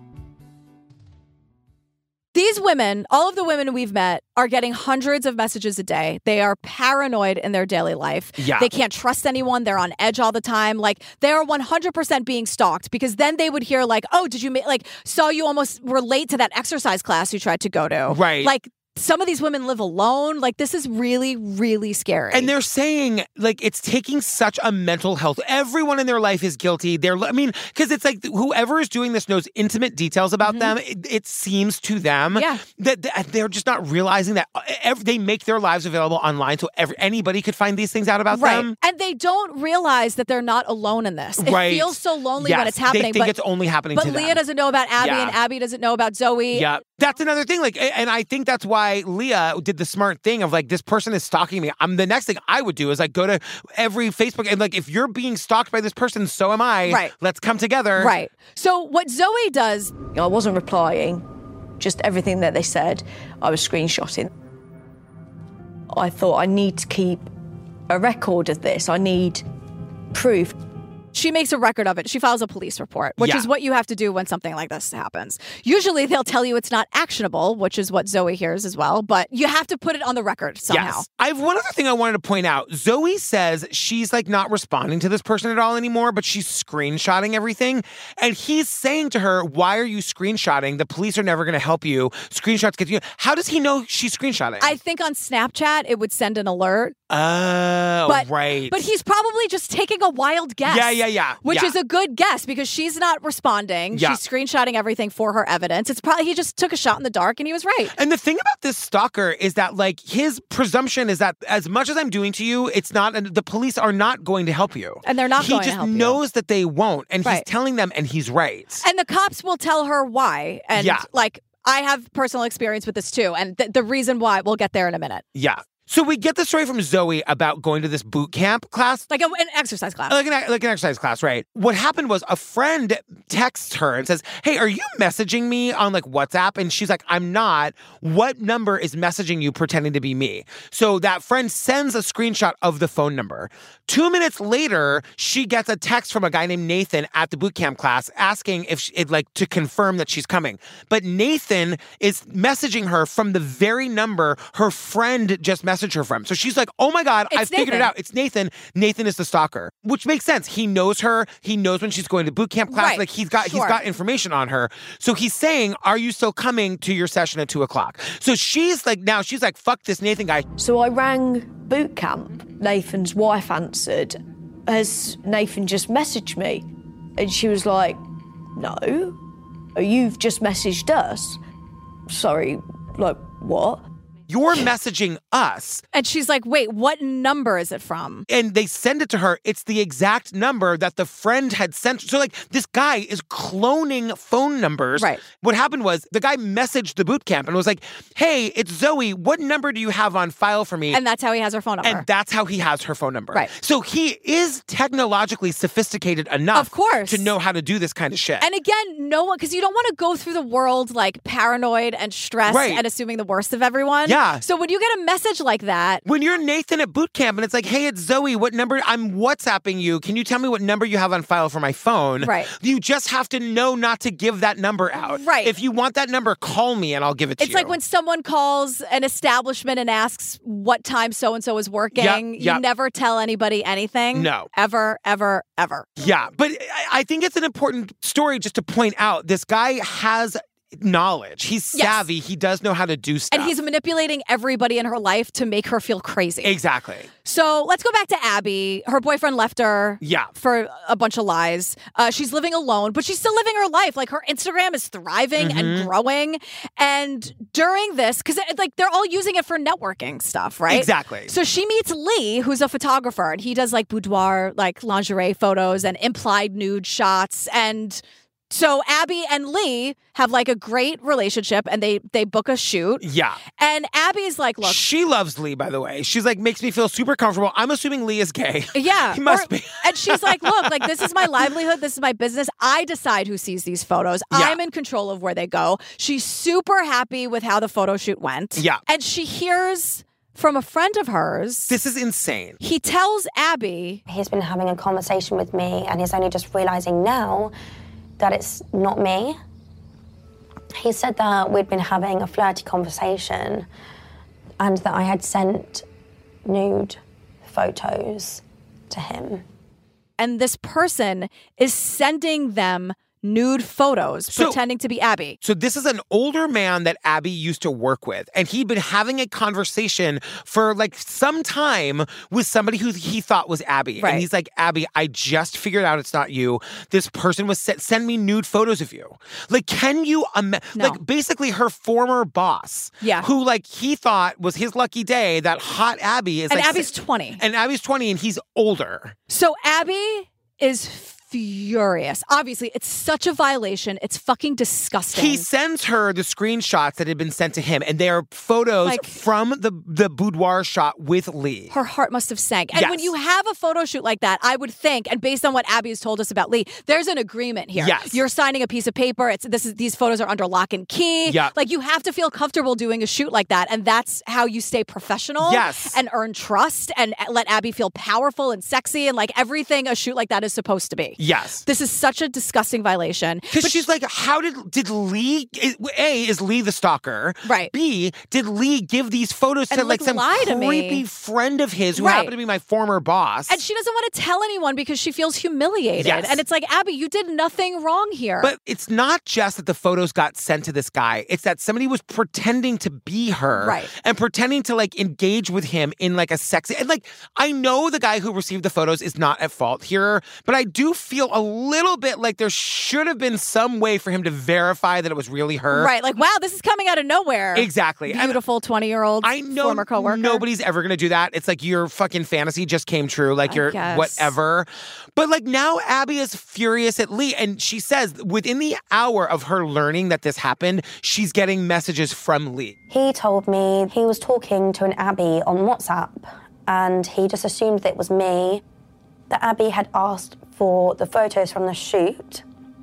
These women, all of the women we've met, are getting hundreds of messages a day. They are paranoid in their daily life. Yeah. They can't trust anyone. They're on edge all the time. Like, they are one hundred percent being stalked because then they would hear like, oh, did you make, like, saw you almost were late to that exercise class you tried to go to. Right. Like, some of these women live alone. Like, this is really, really scary. And they're saying, like, it's taking such a mental health. Everyone in their life is guilty. They're, I mean, because it's like whoever is doing this knows intimate details about Mhm. them. It, it seems to them Yeah. that that they're just not realizing that every, they make their lives available online so every, anybody could find these things out about Right. them. And they don't realize that they're not alone in this. It Right. feels so lonely when Yes, it's happening. They think but it's only happening but to them. Leah doesn't know about Abby, Yeah. and Abby doesn't know about Zoe. Yeah, that's another thing. Like, and I think that's why Leah did the smart thing of like, this person is stalking me. I'm the next thing I would do is like go to every Facebook and like, if you're being stalked by this person, so am I. Right. Let's come together. Right. So what Zoe does, I wasn't replying, just everything that they said, I was screenshotting. I thought I need to keep a record of this. I need proof. she makes a record of it. She files a police report, which Yeah. is what you have to do when something like this happens. Usually they'll tell you it's not actionable, which is what Zoe hears as well, but you have to put it on the record somehow. Yes. I have one other thing I wanted to point out. Zoe says she's like not responding to this person at all anymore, but she's screenshotting everything. And he's saying to her, why are you screenshotting? The police are never going to help you. Screenshots get you. How does he know she's screenshotting? I think on Snapchat, it would send an alert Oh, but, right. But he's probably just taking a wild guess. Yeah, yeah, yeah. Which yeah. is a good guess because she's not responding. Yeah. She's screenshotting everything for her evidence. It's probably he just took a shot in the dark and he was right. And the thing about this stalker is that, like, his presumption is that as much as I'm doing to you, it's not, the police are not going to help you. And they're not he going to help you. He just knows that they won't. And Right. he's telling them, and he's right. And the cops will tell her why. And, Yeah. like, I have personal experience with this too. And th- the reason why, we'll get there in a minute. Yeah. So we get the story from Zoe about going to this boot camp class. Like a, an exercise class. Like an, like an exercise class, right? What happened was a friend texts her and says, hey, are you messaging me on like WhatsApp? And she's like, I'm not. What number is messaging you pretending to be me? So that friend sends a screenshot of the phone number. Two minutes later, she gets a text from a guy named Nathan at the boot camp class asking if she, it, like to confirm that she's coming. But Nathan is messaging her from the very number her friend just messaged her from. So she's like, oh my God, It's I figured Nathan. it out. It's Nathan. Nathan is the stalker, which makes sense. He knows her. He knows when she's going to boot camp class. Right. Like he's got, Sure. he's got information on her. So he's saying, are you still coming to your session at two o'clock? So she's like, now she's like, fuck this Nathan guy. So I rang boot camp. Nathan's wife answered. Has Nathan just messaged me? And she was like, no, you've just messaged us. Sorry, like, what? You're messaging us. And she's like, wait, what number is it from? And they send it to her. It's the exact number that the friend had sent. So, like, this guy is cloning phone numbers. Right. What happened was the guy messaged the boot camp and was like, hey, it's Zoe. What number do you have on file for me? And that's how he has her phone number. And that's how he has her phone number. Right. So he is technologically sophisticated enough Of course. to know how to do this kind of shit. And again, no one, because you don't want to go through the world like paranoid and stressed Right. and assuming the worst of everyone. Yeah. So when you get a message like that, when you're Nathan at boot camp and it's like, hey, it's Zoe, what number? I'm WhatsApping you. Can you tell me what number you have on file for my phone? Right. You just have to know not to give that number out. Right. If you want that number, call me and I'll give it to it's you. like when someone calls an establishment and asks what time so-and-so is working, Yep, you yep. never tell anybody anything. No. Ever, ever, ever. Yeah, but I- I think it's an important story just to point out this guy has knowledge. He's Yes. savvy. He does know how to do stuff. And he's manipulating everybody in her life to make her feel crazy. Exactly. So let's go back to Abby. Her boyfriend left her Yeah. for a bunch of lies. Uh, she's living alone, but she's still living her life. Like her Instagram is thriving Mm-hmm. and growing. And during this, because like they're all using it for networking stuff, right? Exactly. So she meets Lee, who's a photographer, and he does like boudoir, like lingerie photos and implied nude shots. And so Abby and Lee have like a great relationship and they they book a shoot. Yeah. And Abby's like, look, She loves Lee, by the way. She's like, makes me feel super comfortable. I'm assuming Lee is gay. yeah. He must or- be. And she's like, look, like this is my livelihood. This is my business. I decide who sees these photos. Yeah. I'm in control of where they go. She's super happy with how the photo shoot went. Yeah. And she hears from a friend of hers. This is insane. He tells Abby, He's been having a conversation with me and he's only just realizing now that it's not me. He said that we'd been having a flirty conversation and that I had sent nude photos to him. and this person is sending them nude photos So- pretending to be Abby. So this is an older man that Abby used to work with, and he'd been having a conversation for like some time with somebody who he thought was Abby. Right. And he's like, Abby, I just figured out it's not you. This person was sent, send me nude photos of you. Like, can you imagine? No. Like, basically her former boss, Yeah. who like he thought was his lucky day, that hot Abby is And like, Abby's twenty. and Abby's twenty, and he's older. So Abby is furious. Obviously, it's such a violation. It's fucking disgusting. He sends her the screenshots that had been sent to him, and they are photos Like- from the, the boudoir shot with Lee. Her heart must have sank. And when Yes. you have a photo shoot like that, I would think, and based on what Abby has told us about Lee, there's an agreement here. Yes. You're signing a piece of paper. It's this is these photos are under lock and key. Yeah. Like you have to feel comfortable doing a shoot like that. And that's how you stay professional Yes. and earn trust and let Abby feel powerful and sexy and like everything a shoot like that is supposed to be. Yes. This is such a disgusting violation. Because she's like, how did did Lee? A, is Lee the stalker? Right. B, did Lee give these photos And, to like like, some lie to me. creepy friend of his who Right. happened to be my former boss? And she doesn't want to tell anyone because she feels humiliated. Yes. And it's like, Abby, you did nothing wrong here. But it's not just that the photos got sent to this guy. It's that somebody was pretending to be her. Right. And pretending to like engage with him in like a sexy, and like, I know the guy who received the photos is not at fault here, but I do feel a little bit like there should have been some way for him to verify that it was really her. Right. Like, wow, this is coming out of nowhere. Exactly. And Beautiful twenty-year-old I know former coworker. nobody's ever going to do that. It's like your fucking fantasy just came true. Like I your guess. whatever. But like now Abby is furious at Lee. And she says within the hour of her learning that this happened, she's getting messages from Lee. He told me he was talking to an Abby on WhatsApp and he just assumed that it was me. That Abby had asked for the photos from the shoot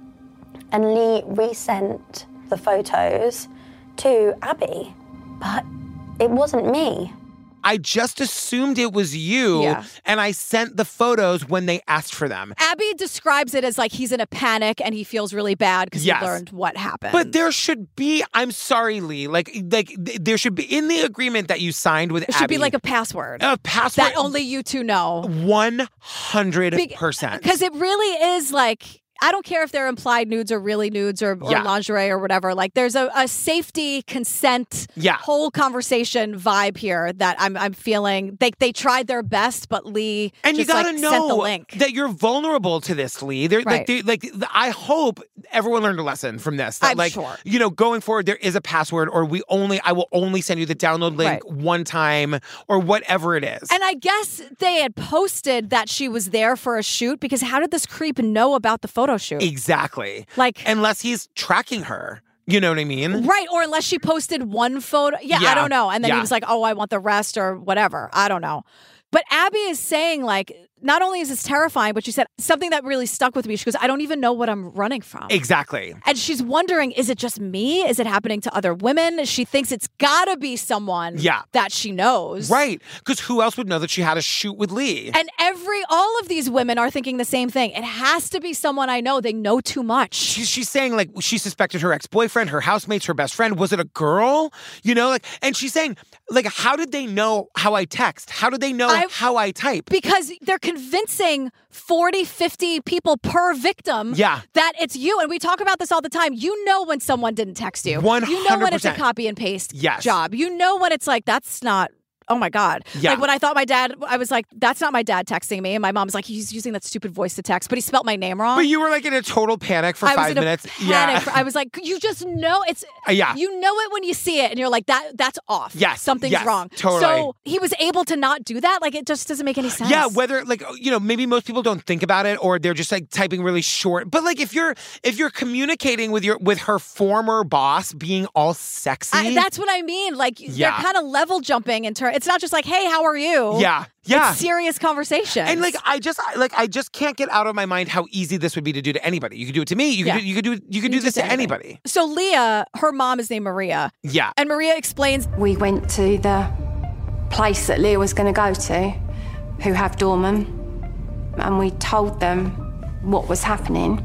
and Lee resent the photos to Abby, but it wasn't me. I just assumed it was you, Yeah. and I sent the photos when they asked for them. Abby describes it as like he's in a panic and he feels really bad because Yes. he learned what happened. But there should be, I'm sorry, Lee, like, like th- there should be, in the agreement that you signed with It Abby. should be like a password. a password. that only you two know. one hundred percent. Because it really is like, I don't care if they're implied nudes or really nudes or, or Yeah. lingerie or whatever. Like there's a, a safety, consent, Yeah. whole conversation vibe here that I'm I'm feeling. They they tried their best, but Lee And just you gotta like, know sent the link. that you're vulnerable to this, Lee. They're, Right. Like, they, like, th- I hope everyone learned a lesson from this. That, I'm like, sure. you know, going forward, there is a password, or we only, I will only send you the download link Right. one time, or whatever it is. And I guess they had posted that she was there for a shoot because how did this creep know about the photo shoot? Exactly. Like, unless he's tracking her. You know what I mean? right, or unless she posted one photo. Yeah, Yeah. I don't know. And then Yeah. he was like, oh, I want the rest or whatever. I don't know. But Abby is saying, like, not only is this terrifying, but she said something that really stuck with me. She goes, I don't even know what I'm running from. Exactly. And she's wondering, is it just me? Is it happening to other women? She thinks it's gotta be someone Yeah. that she knows. Right. Because who else would know that she had a shoot with Lee? And every, all of these women are thinking the same thing. It has to be someone I know. They know too much. She's, she's saying, like, she suspected her ex-boyfriend, her housemates, her best friend. Was it a girl? You know, like, and she's saying, like, how did they know how I text? How did they know I- how I type? Because they're convincing forty, fifty people per victim Yeah. that it's you. And we talk about this all the time. You know when someone didn't text you. one hundred percent. You know when it's a copy and paste Yes. job. You know when it's like, that's not, oh my God. Yeah. Like when I thought my dad, I was like, that's not my dad texting me. And my mom's like, he's using that stupid voice to text, but he spelt my name wrong. But you were, like, in a total panic for I was five in a minutes. panic. Yeah. For- I was like, you just know it's, Uh, yeah. you know it when you see it and you're like, that that's off. Yes, Something's yes, wrong. totally. So he was able to not do that. Like it just doesn't make any sense. Yeah, whether like you know, maybe most people don't think about it or they're just like typing really short. But like if you're if you're communicating with your with her former boss being all sexy. I, that's what I mean. Like Yeah. they're kind of level jumping in turn. It's not just like, hey, how are you? Yeah. Yeah. It's serious conversation. And like I just I- like I just can't get out of my mind how easy this would be to do to anybody. You could do it to me. You could Yeah. do, you could do you could do this to anybody. So Leah, her mom is named Maria. Yeah. And Maria explains We went to the place that Leah was going to go to, who have doorman, and we told them what was happening.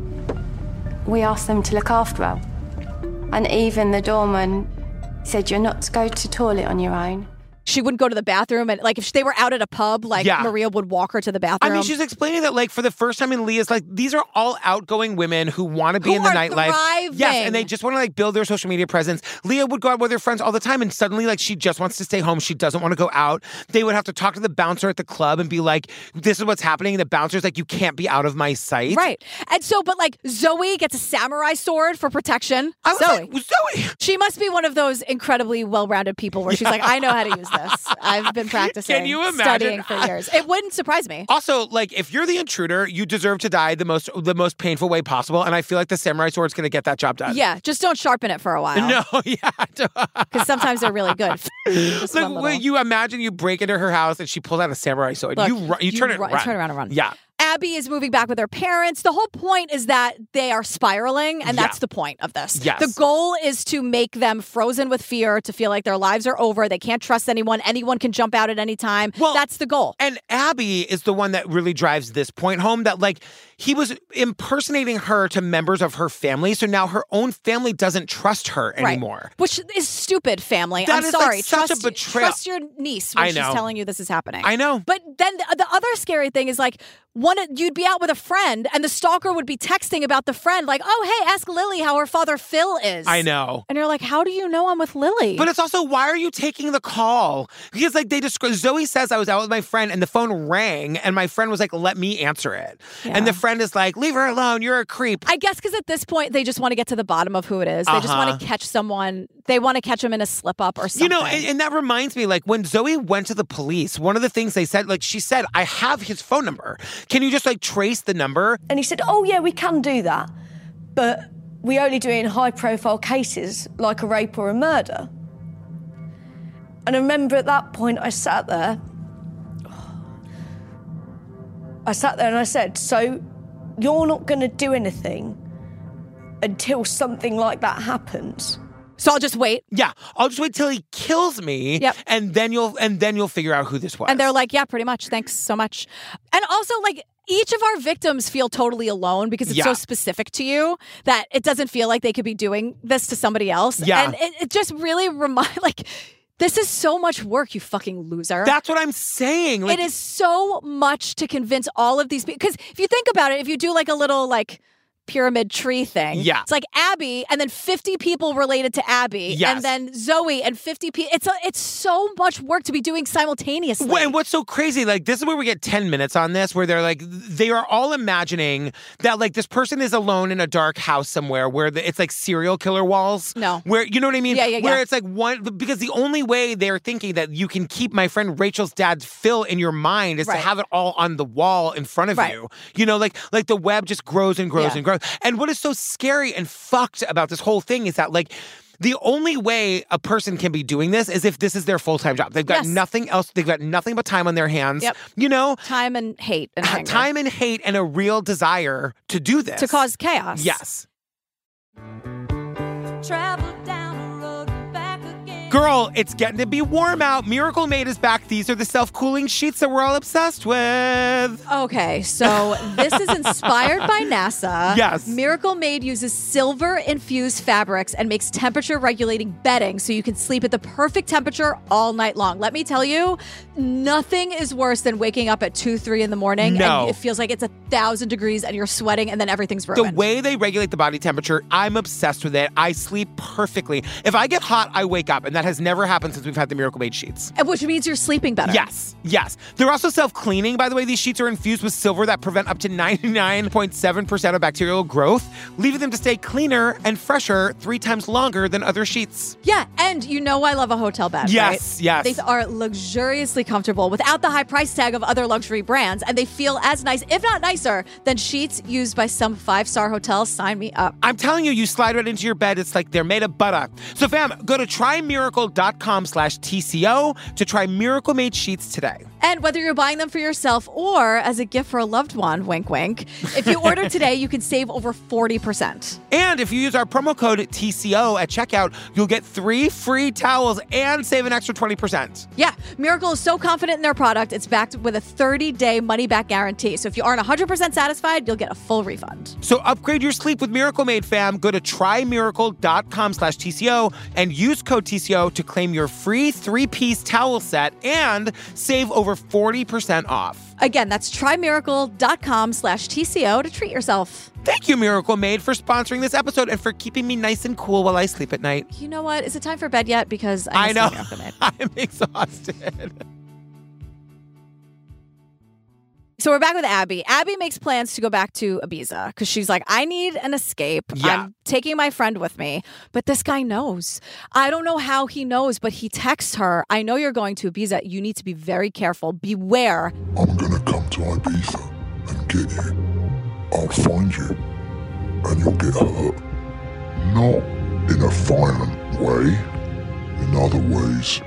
We asked them to look after her. And even the doorman said, you're not to go to toilet on your own. she wouldn't go to the bathroom. And like if they were out at a pub, like Yeah. Maria would walk her to the bathroom. I mean, she's explaining that, like, for the first time in Leah's, like, these are all outgoing women who want to be Who in the are nightlife. thriving. Yes, and they just want to, like, build their social media presence. Leah would go out with her friends all the time, and suddenly, like, she just wants to stay home. She doesn't want to go out. They would have to talk to the bouncer at the club and be like, this is what's happening. And the bouncer's like, you can't be out of my sight. Right. And so, but like Zoe gets a samurai sword for protection. I was Zoe. like, Zoe. She must be one of those incredibly well-rounded people where she's like, I know how to use this. I've been practicing, Can you imagine? studying for years. It wouldn't surprise me. Also, like, if you're the intruder, you deserve to die the most the most painful way possible. And I feel like the samurai sword's going to get that job done. Yeah, just don't sharpen it for a while. No, yeah. Because sometimes they're really good. Just Like, one little- when you imagine you break into her house and she pulls out a samurai sword. Look, you ru- you, turn it ru- run. turn around and run. Yeah. Abby is moving back with her parents. The whole point is that they are spiraling, and Yeah. that's the point of this. Yes. The goal is to make them frozen with fear, to feel like their lives are over. They can't trust anyone. Anyone can jump out at any time. Well, that's the goal. And Abby is the one that really drives this point home that, like, he was impersonating her to members of her family, so now her own family doesn't trust her Right. anymore. Which is stupid, family. That I'm is, sorry. like, such trust, a betrayal. Trust your niece when I she's know. telling you this is happening. I know. But then the, the other scary thing is like, one, you'd be out with a friend and the stalker would be texting about the friend like, oh, hey, ask Lily how her father Phil is. I know. And you're like, how do you know I'm with Lily? But it's also, why are you taking the call? Because like they describe, Zoe says I was out with my friend and the phone rang and my friend was like, let me answer it. Yeah. And the friend is like, leave her alone. You're a creep. I guess because at this point, they just want to get to the bottom of who it is. They just Uh-huh. want to catch someone. They want to catch them in a slip up or something. You know, and, and that reminds me, like when Zoe went to the police, one of the things they said, like she said, I have his phone number. Can you just like trace the number? And he said, oh, yeah, we can do that. But we only do it in high-profile cases like a rape or a murder. And I remember at that point I sat there. I sat there and I said, so you're not going to do anything until something like that happens? So I'll just wait. Yeah, I'll just wait till he kills me, Yep. and then you'll and then you'll figure out who this was. And they're like, yeah, pretty much. Thanks so much. And also, like, each of our victims feel totally alone because it's Yeah. so specific to you that it doesn't feel like they could be doing this to somebody else. Yeah. And it, it just really remind like, this is so much work, you fucking loser. That's what I'm saying. Like, it is so much to convince all of these people. Because if you think about it, if you do like a little like pyramid tree thing, Yeah. it's like Abby and then fifty people related to Abby, Yes. and then Zoe and fifty people. It's a, it's so much work to be doing simultaneously. Well, and what's so crazy, like, this is where we get ten minutes on this, where they're like, they are all imagining that, like, this person is alone in a dark house somewhere where the, it's like serial killer walls. No. Where, you know what I mean? Yeah, yeah, Where yeah. it's like one, because the only way they're thinking that you can keep my friend Rachel's dad's Phil in your mind is Right. to have it all on the wall in front of Right. you. You know, like, like the web just grows and grows Yeah. and grows. And what is so scary and fucked about this whole thing is that, like, the only way a person can be doing this is if this is their full-time job. They've got Yes. nothing else.Ey've got nothing but time on their hands. Yep. You know? Time and hate and anger. Time and hate and a real desire to do this. to cause chaos. Yes. Travel down the road and back again. Girl, it's getting to be warm out. Miracle Made is back. These are the self-cooling sheets that we're all obsessed with. Okay, so this is inspired by NASA. Yes. Miracle Made uses silver-infused fabrics and makes temperature-regulating bedding so you can sleep at the perfect temperature all night long. Let me tell you, nothing is worse than waking up at two, three in the morning No. and it feels like it's a thousand degrees and you're sweating and then everything's The ruined. way they regulate the body temperature, I'm obsessed with it. I sleep perfectly. If I get hot, I wake up, and that has never happened since we've had the Miracle Made sheets. And Which means you're sleeping better. Yes, yes. They're also self-cleaning, by the way. These sheets are infused with silver that prevent up to ninety-nine point seven percent of bacterial growth, leaving them to stay cleaner and fresher three times longer than other sheets. Yeah, and you know I love a hotel bed, Yes, right? yes. They are luxuriously comfortable without the high price tag of other luxury brands, and they feel as nice, if not nicer, than sheets used by some five-star hotels. Sign me up. I'm telling you, you slide right into your bed. It's like they're made of butter. So fam, go to trymiracle.com slash TCO to try Miracle Made sheets today. And whether you're buying them for yourself or as a gift for a loved one, wink, wink, if you order today, you can save over forty percent. And if you use our promo code T C O at checkout, you'll get three free towels and save an extra twenty percent. Yeah, Miracle is so confident in their product, it's backed with a thirty-day money-back guarantee. So if you aren't one hundred percent satisfied, you'll get a full refund. So upgrade your sleep with Miracle Made, fam. Go to trymiracle.com slash TCO and use code T C O to claim your free three-piece towel set and save over forty percent off. Again, that's trymiracle.com slash TCO to treat yourself. Thank you, Miracle Made, for sponsoring this episode and for keeping me nice and cool while I sleep at night. You know what? Is it time for bed yet? Because I, I miss know. my Miracle Made. I'm exhausted. So we're back with Abby. Abby makes plans to go back to Ibiza because she's like, I need an escape. Yeah. I'm taking my friend with me. But this guy knows. I don't know how he knows, but he texts her, I know you're going to Ibiza. You need to be very careful. Beware. I'm gonna come to Ibiza and get you. I'll find you, and you'll get hurt. Not in a violent way, in other ways.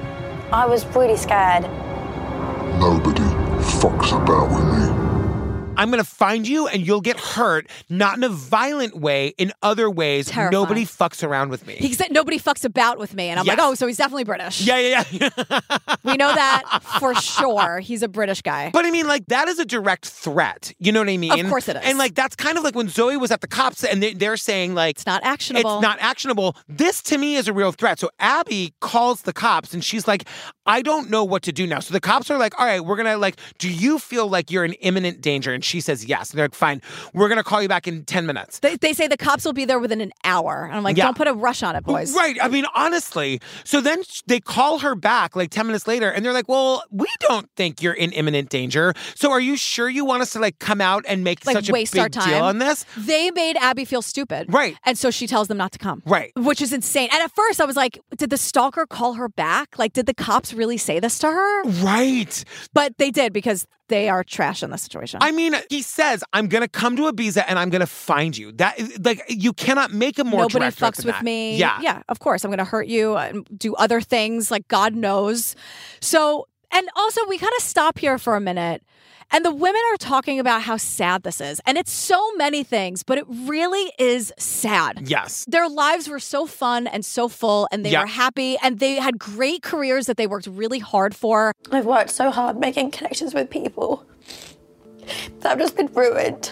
I was really scared. Nobody fucks about with me. I'm going to find you and you'll get hurt, not in a violent way, in other ways. Terrifying. Nobody fucks around with me. He said nobody fucks about with me. And I'm Yes. like, oh, so he's definitely British. Yeah, yeah, yeah. We know that for sure. He's a British guy. But I mean, like, that is a direct threat. You know what I mean? Of course it is. And like, that's kind of like when Zoe was at the cops and they, they're saying like, It's not actionable. It's not actionable. This to me is a real threat. So Abby calls the cops and she's like, I don't know what to do now. So the cops are like, all right, we're going to like, do you feel like you're in imminent danger? And she says, yes. And they're like, fine, we're going to call you back in ten minutes. They, they say the cops will be there within an hour. And I'm like, Yeah. don't put a rush on it, boys. Right. I mean, honestly. So then they call her back like ten minutes later and they're like, well, we don't think you're in imminent danger. So are you sure you want us to like come out and make Like such a waste big our time. deal on this? They made Abby feel stupid. Right. And so she tells them not to come. Right. Which is insane. And at first I was like, did the stalker call her back? Like, did the cops really say this to her? Right. But they did because they are trash in this situation. I mean, he says, I'm going to come to Ibiza and I'm going to find you. That like, you cannot make a more Nobody direct threat fucks than with that. me. Yeah. Yeah, of course. I'm going to hurt you and do other things like God knows. So, and also we got to stop here for a minute. And the women are talking about how sad this is. And it's so many things, but it really is sad. Yes. Their lives were so fun and so full and they Yep. were happy and they had great careers that they worked really hard for. I've worked so hard making connections with people that have just been ruined.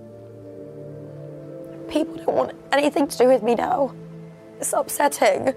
People don't want anything to do with me now. It's upsetting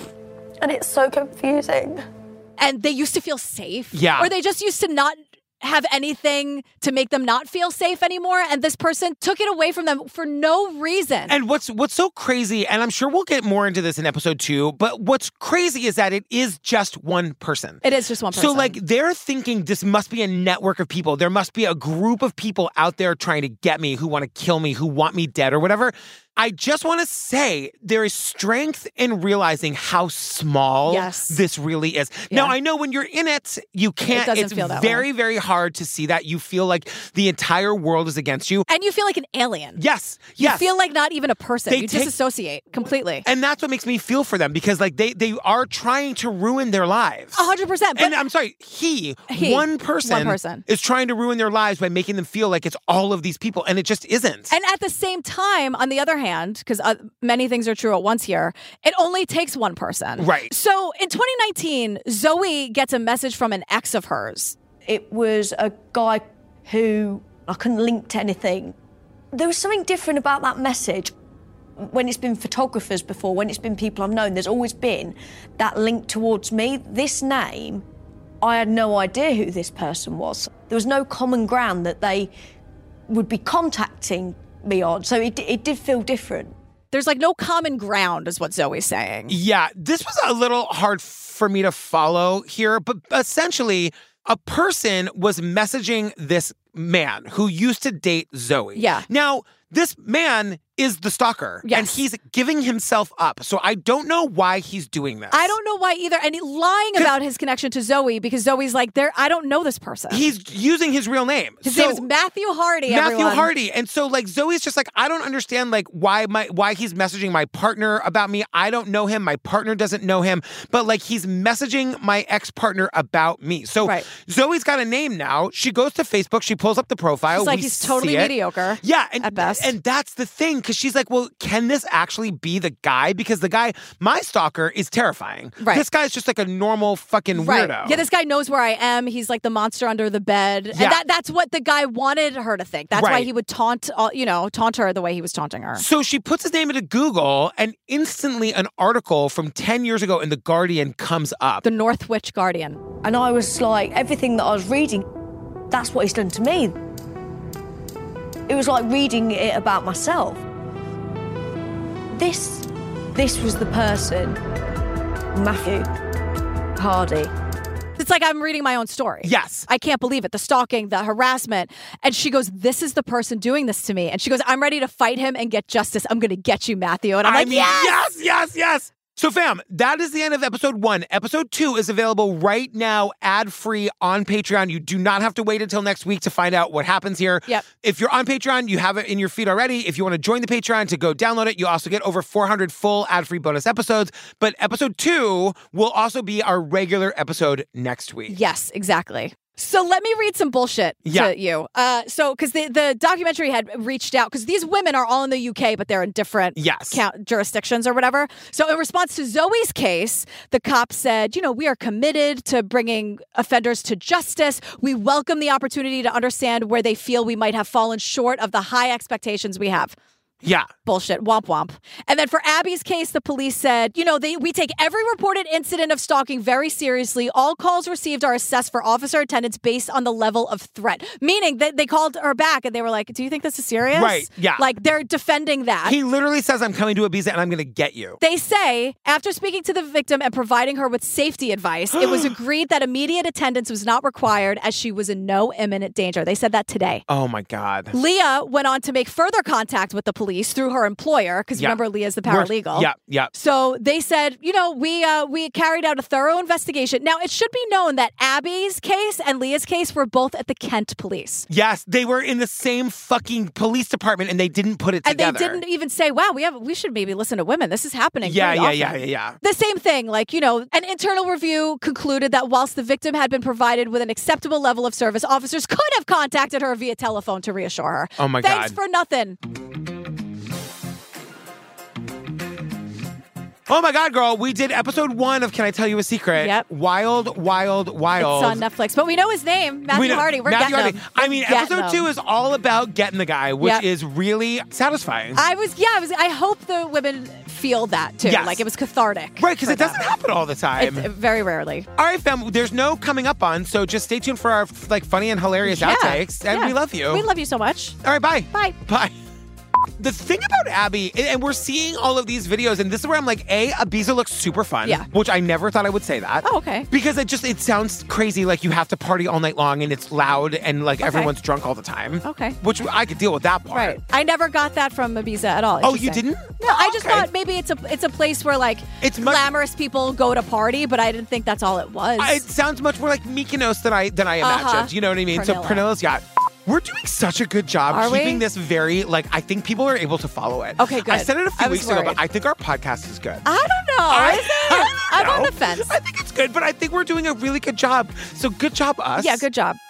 and it's so confusing. And they used to feel safe. Yeah. Or they just used to not have anything to make them not feel safe anymore. And this person took it away from them for no reason. And what's what's so crazy, and I'm sure we'll get more into this in episode two, but what's crazy is that it is just one person. It is just one person. So, like, they're thinking this must be a network of people. There must be a group of people out there trying to get me, who want to kill me, who want me dead or whatever. I just want to say there is strength in realizing how small Yes. this really is. Yeah. Now, I know when you're in it, you can't. doesn't it's feel that very, way. very hard to see that. You feel like the entire world is against you. And you feel like an alien. Yes. You Yes. feel like not even a person. They you take- disassociate completely. And that's what makes me feel for them because, like, they they are trying to ruin their lives. A hundred percent. And I'm sorry, he, He, one person, one person. is trying to ruin their lives by making them feel like it's all of these people, and it just isn't. And at the same time, on the other hand, because uh, many things are true at once here, it only takes one person. Right. So in twenty nineteen, Zoe gets a message from an ex of hers. It was a guy who I couldn't link to anything. There was something different about that message. When it's been photographers before, when it's been people I've known, there's always been that link towards me. This name, I had no idea who this person was. There was no common ground that they would be contacting me on, so it, it did feel different. There's like no common ground, is what Zoe's saying. Yeah, this was a little hard for me to follow here, but essentially, a person was messaging this man who used to date Zoe. Yeah. Now, this man is the stalker, Yes. and he's giving himself up. So I don't know why he's doing this. I don't know why either. And he, lying about his connection to Zoe because Zoe's like, there. I don't know this person. He's using his real name. His So- name is Matthew Hardy. Matthew everyone. Hardy. And so like Zoe's just like, I don't understand like why my why he's messaging my partner about me. I don't know him. My partner doesn't know him. But like he's messaging my ex-partner about me. So Right. Zoe's got a name now. She goes to Facebook, she pulls up the profile. She's like, we he's totally see it. mediocre. Yeah, and at best. And that's the thing, because she's like, well, can this actually be the guy? Because the guy, my stalker, is terrifying. Right. This guy's just like a normal fucking Right. weirdo. Yeah, this guy knows where I am. He's like the monster under the bed. Yeah. And that, that's what the guy wanted her to think. That's why Right. he would taunt, uh, you know, taunt her the way he was taunting her. So she puts his name into Google, and instantly an article from ten years ago in The Guardian comes up. The Northwich Guardian. And I was like, everything that I was reading, that's what he's done to me. It was like reading it about myself. This, this was the person, Matthew Hardy. It's like I'm reading my own story. Yes. I can't believe it. The stalking, the harassment. And she goes, this is the person doing this to me. And she goes, I'm ready to fight him and get justice. I'm going to get you, Matthew. And I'm I like, mean, yes! yes, yes, yes. So fam, that is the end of episode one. Episode two is available right now, ad-free on Patreon. You do not have to wait until next week to find out what happens here. Yep. If you're on Patreon, you have it in your feed already. If you want to join the Patreon to go download it, you also get over four hundred full ad-free bonus episodes. But episode two will also be our regular episode next week. Yes, exactly. So let me read some bullshit Yeah. to you. Uh, so, because the, the documentary had reached out, because these women are all in the U K, but they're in different Yes. count, jurisdictions or whatever. So in response to Zoe's case, the cops said, you know, we are committed to bringing offenders to justice. We welcome the opportunity to understand where they feel we might have fallen short of the high expectations we have. Yeah. Bullshit. Womp womp. And then for Abby's case, the police said, you know, they we take every reported incident of stalking very seriously. All calls received are assessed for officer attendance based on the level of threat. Meaning that they called her back and they were like, do you think this is serious? Right, yeah. Like they're defending that. He literally says, I'm coming to Ibiza and I'm going to get you. They say, after speaking to the victim and providing her with safety advice, it was agreed that immediate attendance was not required as she was in no imminent danger. They said that today. Oh my God. Leah went on to make further contact with the police through her employer, because Yeah. remember, Leah's the We're- paralegal. Yeah, yeah. So they said, you know, we uh, we carried out a thorough investigation. Now, it should be known that Abby's case and Leah's case were both at the Kent police. Yes, they were in the same fucking police department and they didn't put it And together. they didn't even say, wow, we have we should maybe listen to women. This is happening. Yeah, pretty yeah, often. yeah, yeah, yeah. The same thing, like, you know, an internal review concluded that whilst the victim had been provided with an acceptable level of service, officers could have contacted her via telephone to reassure her. Oh my Thanks God. for nothing. Oh my God, girl. We did episode one of Can I Tell You a Secret? Yep. Wild, wild, wild. It's on Netflix. But we know his name, Matthew We know- Hardy. We're Matthew getting Hardy. him. I mean, We're getting episode him. two is all about getting the guy, which Yep. is really satisfying. I was, yeah, I was. I hope the women feel that too. Yes. Like it was cathartic. Right, because for it doesn't them. happen all the time. It's, uh, very rarely. All right, fam, there's no coming up on, so just stay tuned for our like funny and hilarious Yeah. outtakes. And Yeah. we love you. We love you so much. All right, bye. Bye. Bye. The thing about Abby, and- and we're seeing all of these videos, and this is where I'm like, A, Ibiza looks super fun. Yeah. Which I never thought I would say that. Oh, okay. Because it just, it sounds crazy, like you have to party all night long and it's loud and like Okay. everyone's drunk all the time. Okay. Which I could deal with that part. Right. I never got that from Ibiza at all. Oh, you Interesting. didn't? No, I just Okay. thought maybe it's a it's a place where like It's much- glamorous people go to party, but I didn't think that's all it was. It sounds much more like Mykonos than I than I imagined. Uh-huh. You know what I mean? So Pernilla. Pernilla's yacht. We're doing such a good job Are we? keeping this very, like, I think people are able to follow it. Okay, good. I said it a few I was weeks ago, worried. but I think our podcast is good. I don't know. I- Is it? I don't I'm on know. the fence. I think it's good, but I think we're doing a really good job. So good job, us. Yeah, good job.